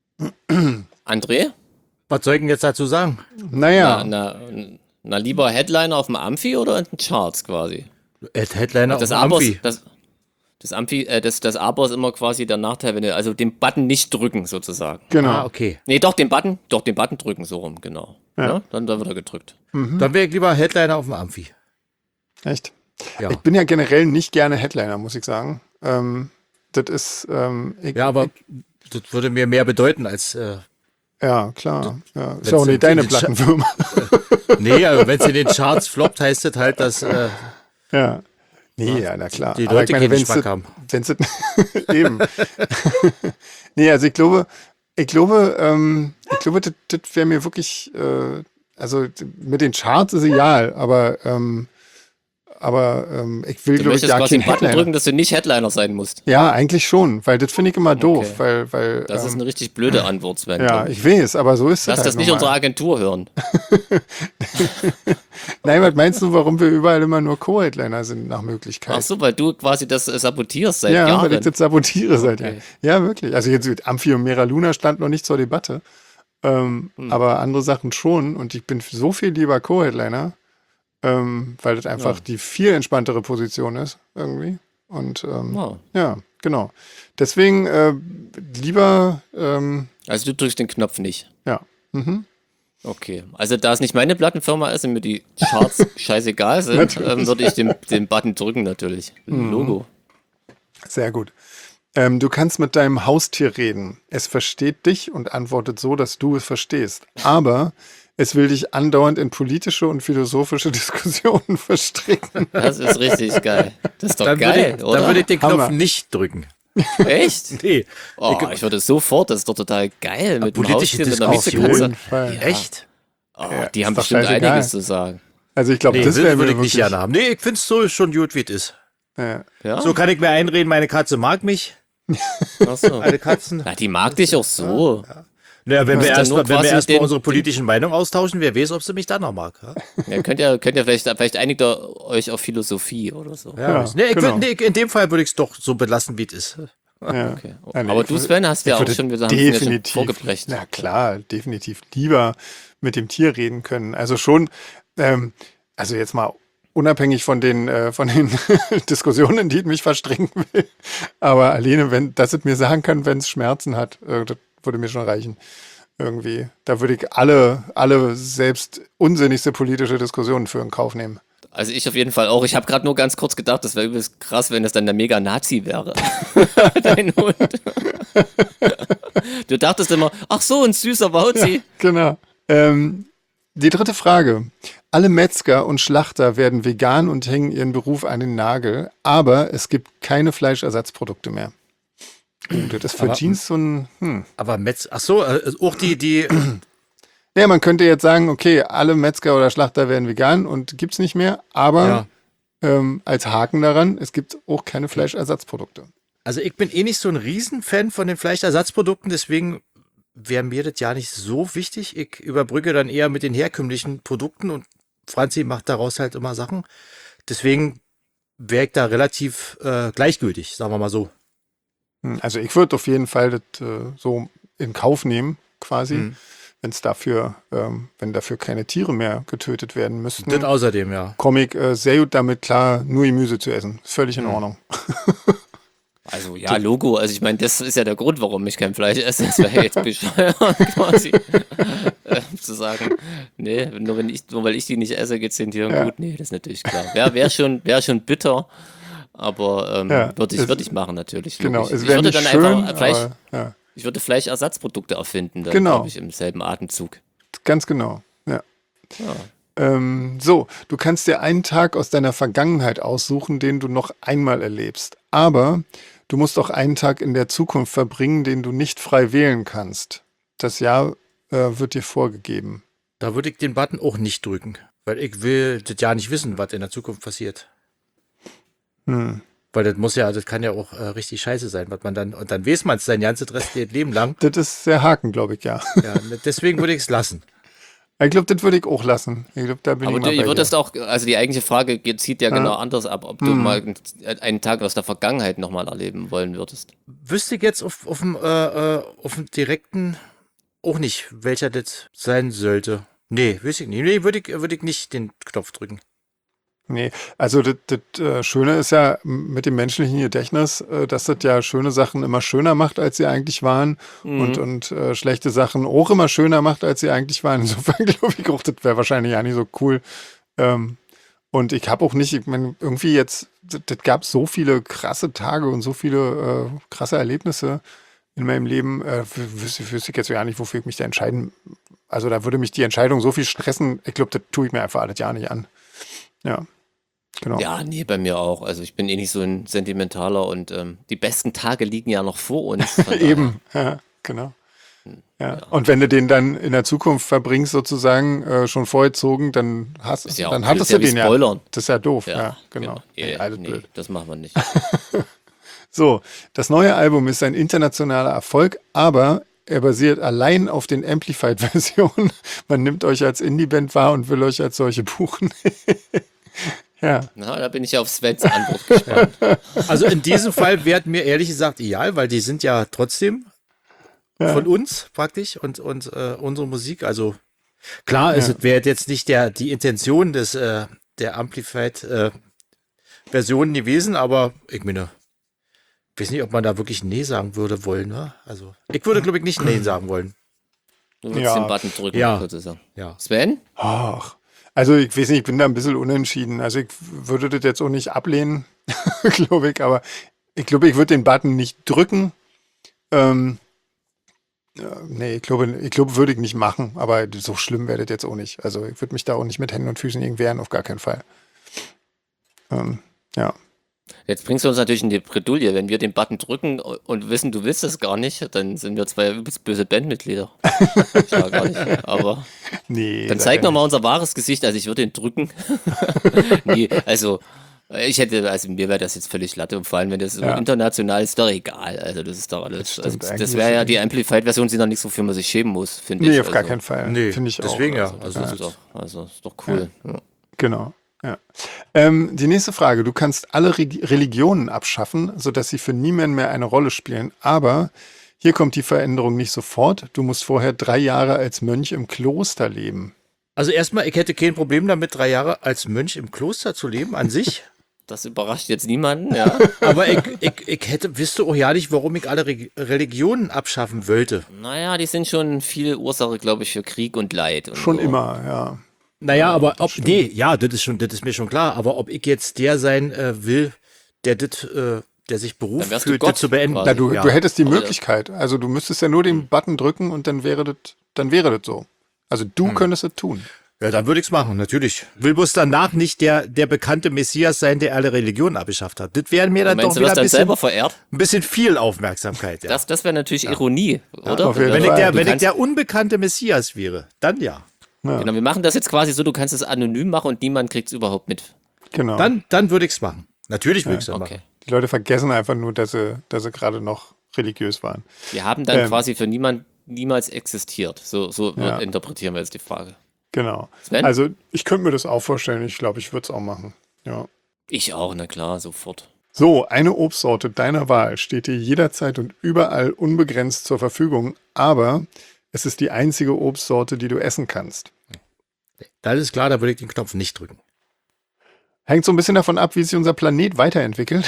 André? Was soll ich denn jetzt dazu sagen? Naja, Na, na, na, lieber Headliner auf dem Amphi oder in den Charts quasi? Ed Headliner Das auf dem Aber, Amphi. das, das Amphi, äh, das, das Aber ist immer quasi der Nachteil, wenn du also den Button nicht drücken sozusagen. genau. Ah, okay. Nee, doch den Button, doch den Button drücken, so rum, genau. Ja. Ja, dann, dann wird er gedrückt. Dann wäre ich lieber Headliner auf dem Amphi. Echt? Ja. Ich bin ja generell nicht gerne Headliner, muss ich sagen. Ähm, das ist, ähm, ich, Ja, aber das würde mir mehr bedeuten als. Äh, ja, klar. Ja. Ist wenn's ja auch in- nicht deine in den Scha- Plattenfirma. nee, also wenn es in den Charts floppt, heißt das halt, dass. Äh, Ja. Nee, ja, na klar. die Aber Leute keinen wenn's Geschmack das- haben. Wenn's das- eben. Nee, also ich glaube, ich glaube, ähm, ich glaube, das, das wäre mir wirklich, äh, also mit den Charts ist egal, aber, ähm, aber ähm, ich will, Du glaube ich, möchtest ja quasi keinen den Button Headliner. drücken, dass du nicht Headliner sein musst. Ja, eigentlich schon, weil das finde ich immer doof, Okay. weil, weil, Das ist ähm, eine richtig blöde Antwort, Sven. ja, ich weiß, aber so ist Lass es das halt nicht nun unsere mal. Agentur hören. Nein, was meinst du, warum wir überall immer nur Co-Headliner sind nach Möglichkeit? Ach so, weil du quasi das äh, sabotierst seit Ja, Jahren. weil ich das sabotiere seit Okay. Jahren. Ja, wirklich. Also jetzt mit Amphi und Mera Luna stand noch nicht zur Debatte. Ähm, Hm. Aber andere Sachen schon. Und ich bin so viel lieber Co-Headliner, ähm, weil das einfach Ja. die viel entspanntere Position ist irgendwie. Und ähm, Ja. ja, genau. Deswegen äh, lieber, ähm, Also du drückst den Knopf nicht. ja. Mhm. Okay. Also da es nicht meine Plattenfirma ist und mir die Charts scheißegal sind, ähm, würde ich den, den Button drücken natürlich. Logo. Sehr gut. Ähm, du kannst mit deinem Haustier reden. Es versteht dich und antwortet so, dass du es verstehst. Aber es will dich andauernd in politische und philosophische Diskussionen verstricken. Das ist richtig geil. Das ist doch Dann geil, würde ich, oder? dann würde ich den Knopf Hammer. nicht drücken. Echt? Nee. Oh, ich würde sofort, das ist doch total geil. Mit dem politische Haustier, mit einer Diskussion. Miezekatze. jeden Fall. Echt? Oh, Ja, die ist haben doch bestimmt scheißegal. einiges zu sagen. Also ich glaube, Nee, das das wäre würde mir ich nicht wirklich... gerne haben. Nee, ich finde es so schon gut, wie es ist. Ja. Ja? So kann ich mir einreden, meine Katze mag mich. Ach so. Alle Katzen. Na, die mag dich auch so. Naja, wenn Du wir hast dann nur erstmal wenn wir quasi erstmal den- unsere politischen Meinungen austauschen, wer weiß, ob sie mich dann noch mag. Ja? Ja, könnt ihr, könnt ihr vielleicht, vielleicht einigt ihr euch auf Philosophie oder so. Ja, Ja, nee, ich genau. würd, nee, in dem Fall würde ich es doch so belassen, wie es ist. Ja. Okay. Ja, nee, Aber ich du, würde- Sven, hast ich ja auch würde schon, wir haben es ja schon definitiv, vorgebrecht. na klar, definitiv lieber mit dem Tier reden können. Also schon, ähm, also jetzt mal unabhängig von den, äh, von den Diskussionen, die mich verstricken will, aber alleine, wenn, dass es mir sagen kann, wenn es Schmerzen hat, äh, das würde mir schon reichen. Irgendwie. Da würde ich alle, alle selbst unsinnigste politische Diskussionen für in Kauf nehmen. Also ich auf jeden Fall auch. Ich habe gerade nur ganz kurz gedacht, das wäre übelst krass, wenn das dann der Mega-Nazi wäre. Dein Hund. Du dachtest immer, ach so, ein süßer Wauzi. Genau. Ähm, die dritte Frage. Alle Metzger und Schlachter werden vegan und hängen ihren Beruf an den Nagel, aber es gibt keine Fleischersatzprodukte mehr. Oh, das ist für Aber- Jeans so ein... Hm. Aber Metz, ach so, äh, auch die, die, Ja, man könnte jetzt sagen, okay, alle Metzger oder Schlachter werden vegan und gibt's nicht mehr, aber ja. ähm, als Haken daran, es gibt auch keine Fleischersatzprodukte. Also ich bin eh nicht so ein Riesenfan von den Fleischersatzprodukten, deswegen wäre mir das ja nicht so wichtig. Ich überbrücke dann eher mit den herkömmlichen Produkten und Franzi macht daraus halt immer Sachen. Deswegen wäre ich da relativ äh, gleichgültig, sagen wir mal so. Hm, Also ich würde auf jeden Fall das äh, so in Kauf nehmen, quasi, Mhm. wenn es dafür, ähm, wenn dafür keine Tiere mehr getötet werden müssten. Das außerdem, ja. komme ich äh, sehr gut damit klar, nur Gemüse zu essen. Ist völlig in Ordnung. Also ja, Logo. Also ich meine, das ist ja der Grund, warum ich kein Fleisch esse. Das wäre jetzt bescheuert quasi. äh, zu sagen, nee, nur, wenn ich, nur weil ich die nicht esse, geht's den Tieren Ja. gut. Nee, das ist natürlich klar. Wäre wär schon, wär schon bitter, aber ähm, Ja, würde ich, es- würd ich machen natürlich. Genau, logisch. es ich wäre würde nicht dann schön, einfach Fleisch, aber ja, ich würde Fleischersatzprodukte erfinden, dann Genau. glaube ich, im selben Atemzug. ganz genau. Ja. Ja. Ähm, so, du kannst dir einen Tag aus deiner Vergangenheit aussuchen, den du noch einmal erlebst. Aber du musst auch einen Tag in der Zukunft verbringen, den du nicht frei wählen kannst. Das Jahr äh, wird dir vorgegeben. Da würde ich den Button auch nicht drücken, weil ich will das ja nicht wissen, was in der Zukunft passiert. Hm. Weil das muss ja, das kann ja auch äh, richtig scheiße sein, was man dann, und dann weiß man es sein ganzes restliches Leben lang. Das ist der Haken, glaube ich, ja. Ja, deswegen würde ich es lassen. Ich glaube, das würde ich auch lassen. Ich glaube, da bin Aber ich du, mal ihr bei würdest dir. auch, also die eigentliche Frage geht- zieht ja, Ja. genau anders ab, ob du Mhm. mal einen Tag aus der Vergangenheit nochmal erleben wollen würdest. Wüsste ich jetzt auf, auf, dem, äh, äh, auf dem direkten auch nicht, welcher das sein sollte. Nee, wüsste ich nicht. Nee, würde ich, würde ich nicht den Knopf drücken. Nee, also das, das äh, Schöne ist ja m- mit dem menschlichen Gedächtnis, äh, dass das ja schöne Sachen immer schöner macht, als sie eigentlich waren und, und äh, schlechte Sachen auch immer schöner macht, als sie eigentlich waren. Insofern glaube ich auch, das wäre wahrscheinlich ja nicht so cool. Ähm, und ich habe auch nicht, ich meine, irgendwie jetzt, das, das gab so viele krasse Tage und so viele äh, krasse Erlebnisse in meinem Leben, äh, wü- wüsste, wüsste ich jetzt ja nicht, wofür ich mich da entscheiden. Also da würde mich die Entscheidung so viel stressen, ich glaube, das tue ich mir einfach alles ja nicht an. Ja, genau. Ja, nee, bei mir auch. Also ich bin eh nicht so ein Sentimentaler und ähm, die besten Tage liegen ja noch vor uns. Von daher- Eben, ja, genau. Ja. Ja. Und wenn du den dann in der Zukunft verbringst, sozusagen, äh, schon vorgezogen, dann hast Ist ja auch dann blöd, hattest ist ja du wie den ja. Spoilern. Das ist ja doof, ja, genau. Ja, Nee, alles nee, blöd. das machen wir nicht. So, das neue Album ist ein internationaler Erfolg, aber er basiert allein auf den Amplified-Versionen. Man nimmt euch als Indie-Band wahr und will euch als solche buchen. Ja, Na, da bin ich ja auf Svens Antwort gespannt. Also in diesem Fall wäre mir ehrlich gesagt egal, weil die sind ja trotzdem von uns praktisch und, und äh, unsere Musik. Also klar, es wäre jetzt nicht der, die Intention des, äh, der Amplified äh, Versionen gewesen, aber ich meine, Ich weiß nicht, ob man da wirklich Nee sagen würde wollen, ne? Also, ich würde, glaube ich, nicht Nee sagen wollen. Du würdest Ja. den Button drücken, Ja. sozusagen. Ja. Sven? Ach, also ich weiß nicht, ich bin da ein bisschen unentschieden. Also ich würde das jetzt auch nicht ablehnen, glaube ich, aber ich glaube, ich würde den Button nicht drücken. Ähm, ja, nee, ich glaube, ich glaube, würde ich nicht machen, aber so schlimm wäre das jetzt auch nicht. Also ich würde mich da auch nicht mit Händen und Füßen gegen wehren, auf gar keinen Fall. Ähm, ja. Jetzt bringst du uns natürlich in die Bredouille. Wenn wir den Button drücken und wissen, du willst das gar nicht, dann sind wir zwei übelst böse Bandmitglieder. Ich war gar nicht. Aber Nee. dann sag zeig ja noch mal nicht. unser wahres Gesicht. Also ich würde ihn drücken. Nee, also ich hätte, also mir wäre das jetzt völlig Latte. Und vor allem, wenn das so Ja. international ist, ist doch egal. Also das ist doch alles. Das Also, stimmt das eigentlich. wäre ja die Amplified-Version, sind doch nicht so, für man sich schämen muss, finde ich. Nee, auf gar also, keinen Fall. Nee, Finde ich deswegen auch. ja. Also, Also, das ist doch, also ist doch cool. Ja. Genau. Ja. Ähm, die nächste Frage. Du kannst alle Re Religionen abschaffen, sodass sie für niemanden mehr eine Rolle spielen. Aber hier kommt die Veränderung nicht sofort. Du musst vorher drei Jahre als Mönch im Kloster leben. also erstmal, ich hätte kein Problem damit, drei Jahre als Mönch im Kloster zu leben, an sich. Das überrascht jetzt niemanden, ja. Aber ich, ich, ich hätte, wüsste auch ja nicht, warum ich alle Re Religionen abschaffen wollte. Naja, die sind schon viel Ursache, glaube ich, für Krieg und Leid. Und Schon so. immer, ja. Naja, aber ob, nee, ja, das ist schon, das ist mir schon klar. Aber ob ich jetzt der sein äh, will, der das, äh, der sich Dann beruft wärst du fühlt, Gott das zu beenden. quasi. Na, du, ja. du hättest die Aber- Möglichkeit. Also du müsstest ja nur den Button drücken und dann wäre das, dann wäre das so. Also du Hm. könntest es tun. Ja, dann würde ich's machen, natürlich. Will bloß danach nicht der, der bekannte Messias sein, der alle Religionen abgeschafft hat. Das wäre mir dann Meinst doch du, wieder wirst ein dann bisschen, selber verehrt? ein bisschen viel Aufmerksamkeit. Ja. Das, das wäre natürlich Ironie, oder? auf jeden wenn ich, Fall. der, Du wenn ich kannst- der unbekannte Messias wäre, dann ja. Genau, wir machen das jetzt quasi so, du kannst es anonym machen und niemand kriegt es überhaupt mit. Genau. Dann, dann würde ich's machen. Natürlich würde ich's dann Okay. machen. Die Leute vergessen einfach nur, dass sie, dass sie gerade noch religiös waren. Wir haben dann Ähm. quasi für niemand niemals existiert. So, so Ja. interpretieren wir jetzt die Frage. Genau. Sven? Also ich könnte mir das auch vorstellen. Ich glaube, ich würde es auch machen. Ja. Ich auch, na klar, sofort. So, eine Obstsorte deiner Wahl steht dir jederzeit und überall unbegrenzt zur Verfügung, aber es ist die einzige Obstsorte, die du essen kannst. Das ist klar, da würde ich den Knopf nicht drücken. Hängt so ein bisschen davon ab, wie sich unser Planet weiterentwickelt.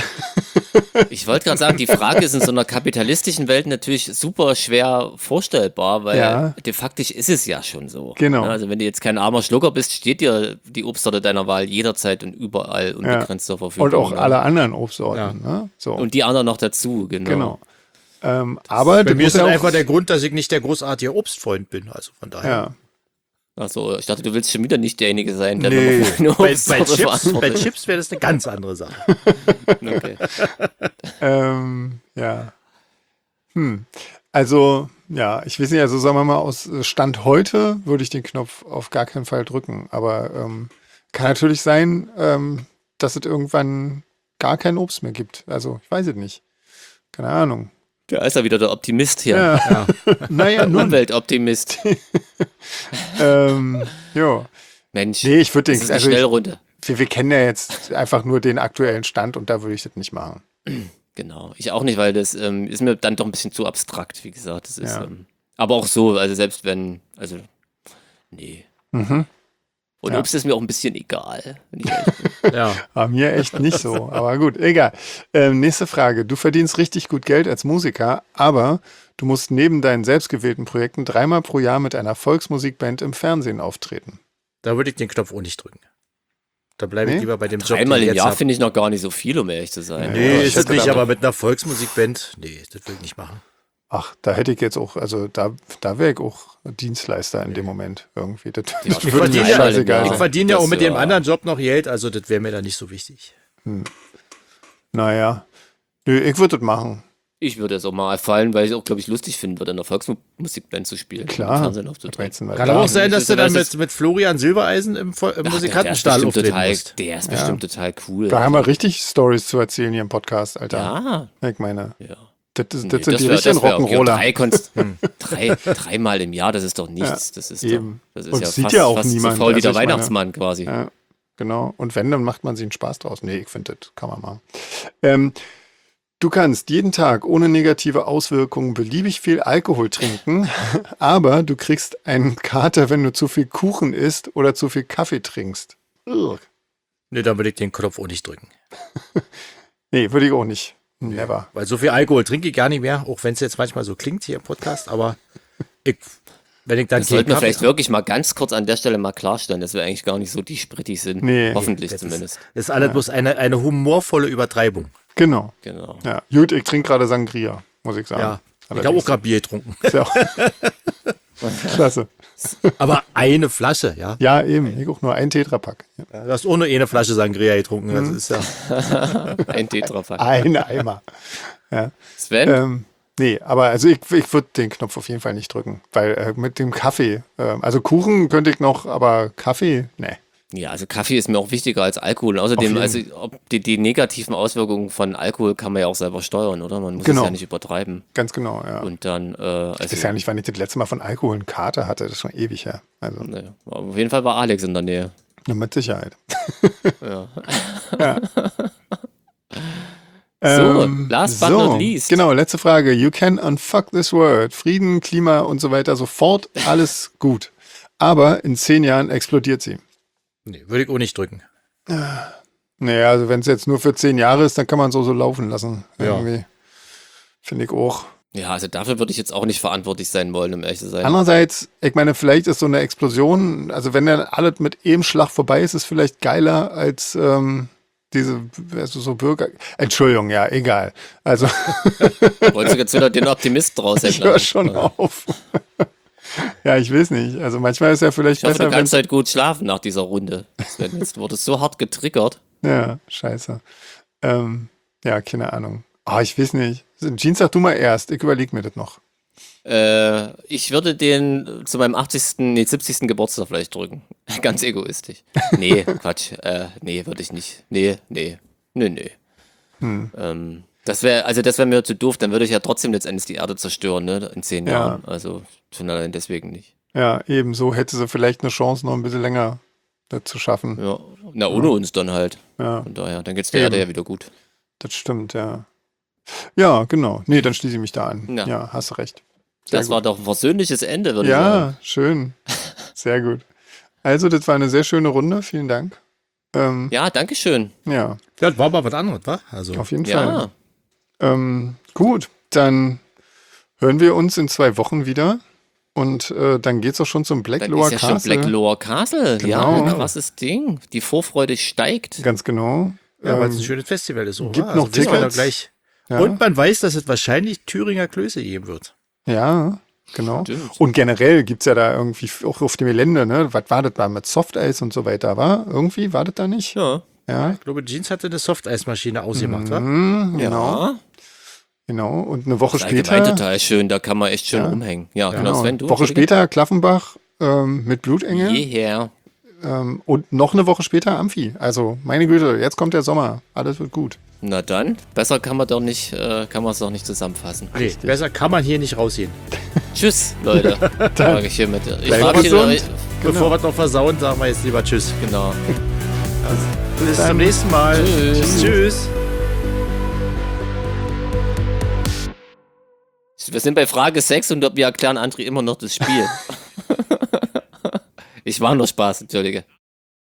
Ich wollte gerade sagen, die Frage ist in so einer kapitalistischen Welt natürlich super schwer vorstellbar, weil Ja. de facto ist es ja schon so. Genau. Ja, also wenn du jetzt kein armer Schlucker bist, steht dir die Obstsorte deiner Wahl jederzeit und überall unbegrenzt zur Verfügung. Und auch ne? alle anderen Obstsorten. Ne? So, Und die anderen noch dazu, genau. genau. Ähm, aber Bei das mir muss ist das ja auch, einfach der Grund, dass ich nicht der großartige Obstfreund bin. Also von daher. ja. Achso, ich dachte, du willst schon wieder nicht derjenige sein, der Nee, nur für eine bei, bei Obstsorte Chips, bei verantwortlich Chips wäre das eine ganz andere Sache. ist. Okay. Ähm, ja. Hm. Also, ja, ich weiß nicht, also sagen wir mal, aus Stand heute würde ich den Knopf auf gar keinen Fall drücken. Aber ähm, kann natürlich sein, ähm, dass es irgendwann gar kein Obst mehr gibt. Also, ich weiß es nicht. Keine Ahnung. Da ist ja wieder der Optimist hier. Ja. Naja, Der nun. Umweltoptimist. ähm, jo. Mensch, Nee, ich würde das den, ist eine also ich, Schnellrunde. wir, wir kennen ja jetzt einfach nur den aktuellen Stand und da würde ich das nicht machen. Genau. Ich auch nicht, weil das ähm, ist mir dann doch ein bisschen zu abstrakt, wie gesagt. Das ist, Ja. ähm, aber auch so, also selbst wenn, also, nee. Mhm. Und Ja. Obst ist mir auch ein bisschen egal. Wenn ich ehrlich bin. Ja. War mir echt nicht so, aber gut, egal. Ähm, nächste Frage. Du verdienst richtig gut Geld als Musiker, aber du musst neben deinen selbstgewählten Projekten dreimal pro Jahr mit einer Volksmusikband im Fernsehen auftreten. Da würde ich den Knopf auch nicht drücken. Da bleibe ich Nee? lieber bei dem Job. Dreimal den ich im jetzt Jahr hab. finde ich noch gar nicht so viel, um ehrlich zu sein. Nee, Ja, ist ich es hätte nicht, da- aber mit einer Volksmusikband, nee, das will ich nicht machen. Ach, da hätte ich jetzt auch, also da, da wäre ich auch Dienstleister in dem Moment irgendwie. Das Ja, würde ich mir verdiene ja- scheißegal Ich Ja. sein. verdiene ja Das, auch mit dem ja. anderen Job noch Geld, also das wäre mir da nicht so wichtig. Naja, nö, ich würde das machen. Ich würde es auch mal fallen, weil ich auch, glaube ich, lustig finden würde, in der Volksmusikband zu spielen. Klar. Im Fernsehen aufzutreten. Jetzt sind wir Kann da. aber auch sein, dass das du ist- dann das mit, mit Florian Silbereisen im, Vo- im Ach, Musikantenstall der ist bestimmt auftreten total, musst. Der ist bestimmt total cool. Da haben wir richtig Stories zu erzählen hier im Podcast, Alter. Ja, Ich meine, ja. das, ist, Nee, das sind die wär- richtigen wär okay. Rock'n'Roller. Drei, Konst- drei, dreimal im Jahr, das ist doch nichts. Das ist, doch, eben. das ist Und ja sieht fast, ja auch fast niemand. so faul wie Also der ich meine- Weihnachtsmann quasi. Ja, genau. Und wenn, dann macht man sich einen Spaß draus. Nee, ich finde, das kann man machen. Ähm, du kannst jeden Tag ohne negative Auswirkungen beliebig viel Alkohol trinken, aber du kriegst einen Kater, wenn du zu viel Kuchen isst oder zu viel Kaffee trinkst. Ugh. Nee, da würde ich den Knopf auch nicht drücken. Nee, würde ich auch nicht. Never. Weil so viel Alkohol trinke ich gar nicht mehr, auch wenn es jetzt manchmal so klingt hier im Podcast, aber ich, wenn ich dann Das sollten wir Kaffee- vielleicht wirklich mal ganz kurz an der Stelle mal klarstellen, dass wir eigentlich gar nicht so die sprittig sind. Nee. Hoffentlich das zumindest. Ist, das ist alles bloß eine, eine humorvolle Übertreibung. Genau. Genau. Ja, gut, ich trinke gerade Sangria, muss ich sagen. Ja, ich habe Allerdings. auch gerade Bier getrunken. Ist ja auch klasse. Aber eine Flasche, ja. Ja, eben. Ich auch nur ein Tetrapack. Ja. Du hast ohne eine Flasche Sangria getrunken. Das ist ja. Ein Tetrapack. Ein Eimer. Ja. Sven? Ähm, nee, aber also ich, ich würde den Knopf auf jeden Fall nicht drücken, weil äh, mit dem Kaffee, äh, also Kuchen könnte ich noch, aber Kaffee, nee. Ja, also Kaffee ist mir auch wichtiger als Alkohol. Und außerdem, Auf also jeden. ob die, die negativen Auswirkungen von Alkohol kann man ja auch selber steuern, oder? Man muss Genau. es ja nicht übertreiben. Ganz genau, ja. Und dann, äh, Ich also, weiß ja nicht, wann ich das letzte Mal von Alkohol eine Karte hatte, das ist schon ewig her. Also, naja, auf jeden Fall war Alex in der Nähe. nur mit Sicherheit. Ja. Ja. So, Ähm, last but so, not least. Genau, letzte Frage. You can unfuck this world. Frieden, Klima und so weiter, sofort alles gut. Aber in zehn Jahren explodiert sie. Nee, würde ich auch nicht drücken. Naja, also wenn es jetzt nur für zehn Jahre ist, dann kann man es auch so laufen lassen. Ja. Irgendwie. Finde ich auch. Ja, also dafür würde ich jetzt auch nicht verantwortlich sein wollen, um ehrlich zu sein. Andererseits, ich meine, vielleicht ist so eine Explosion, also wenn dann alles mit einem Schlag vorbei ist, ist vielleicht geiler als ähm, diese, also so Bürger. Entschuldigung, ja, egal. Also Wolltest du jetzt wieder den Optimist draus ich höre schon auf. Ja, ich weiß nicht. Also manchmal ist ja vielleicht Ich hoffe, besser, du wenn. kannst halt gut schlafen nach dieser Runde. Sven, jetzt wurde es so hart getriggert. Ja, scheiße. Ähm, ja, keine Ahnung. Ah, ich weiß nicht. Jeans, sag du mal erst. Ich überlege mir das noch. Äh, ich würde den zu meinem achtzigsten, nee, siebzigsten Geburtstag vielleicht drücken. Ganz egoistisch. Nee, Quatsch. Äh, nee, würde ich nicht. Nee, nee. Nee, nee. Hm. Ähm, das wäre, also das wäre mir zu doof, dann würde ich ja trotzdem letztendlich die Erde zerstören, ne, in zehn Ja. Jahren. Also schon allein deswegen nicht. Ja, ebenso hätte sie vielleicht eine Chance, noch ein bisschen länger das zu schaffen. Ja. Na, ohne uns dann halt. Ja, Von daher, dann geht's der Eben. Erde ja wieder gut. das stimmt, ja. Ja, genau. Nee, dann schließe ich mich da an. Ja. Ja, hast du recht. Sehr Das gut. war doch ein versöhnliches Ende, würde ich sagen. Ja, schön. Sehr gut. Also, das war eine sehr schöne Runde. Vielen Dank. Ähm, Ja, danke schön. ja, Ja, das war mal was anderes, wa? Also, auf jeden Fall. Ja, Ähm, gut, dann hören wir uns in zwei Wochen wieder. Und äh, dann geht's auch schon zum Black dann Lower ist ja schon Castle. Black Lower Castle. Genau. Ja, krasses Ding. Die Vorfreude steigt. Ganz genau. ja, weil es ein Ähm, schönes Festival ist. So, gibt wa? noch wissen wir Tickets. da gleich. ja, Und man weiß, dass es wahrscheinlich Thüringer Klöße geben wird. ja, genau. Stimmt. Und generell gibt's ja da irgendwie auch auf dem Gelände, ne? Was war das da mit Softeis und so weiter? War irgendwie, war das da nicht? Ja. Ja. Ich glaube, Jeans hatte eine Softeismaschine ausgemacht, wa? Mhm, genau, Ja. genau. Und eine Woche Das ist allgemein später, total schön, da kann man echt schön Ja. rumhängen. Ja, genau, genau, Sven, du? Woche später Klaffenbach ähm, mit Blutengel Jeher. ähm, und noch eine Woche später Amphi. Also meine Güte, jetzt kommt der Sommer, alles wird gut. Na dann, besser kann man doch nicht, äh, kann man es doch nicht zusammenfassen. Nee, besser kann man hier nicht rausgehen. Tschüss, Leute. Sage ich hiermit. Ich Bleib verabschiede gesund. euch. Bevor wir es noch versauen, sagen wir jetzt lieber Tschüss. Genau. Bis dann. zum nächsten Mal. Tschüss. Tschüss. Wir sind bei Frage sechs und wir erklären André immer noch das Spiel. Ich war nur Spaß, Entschuldige.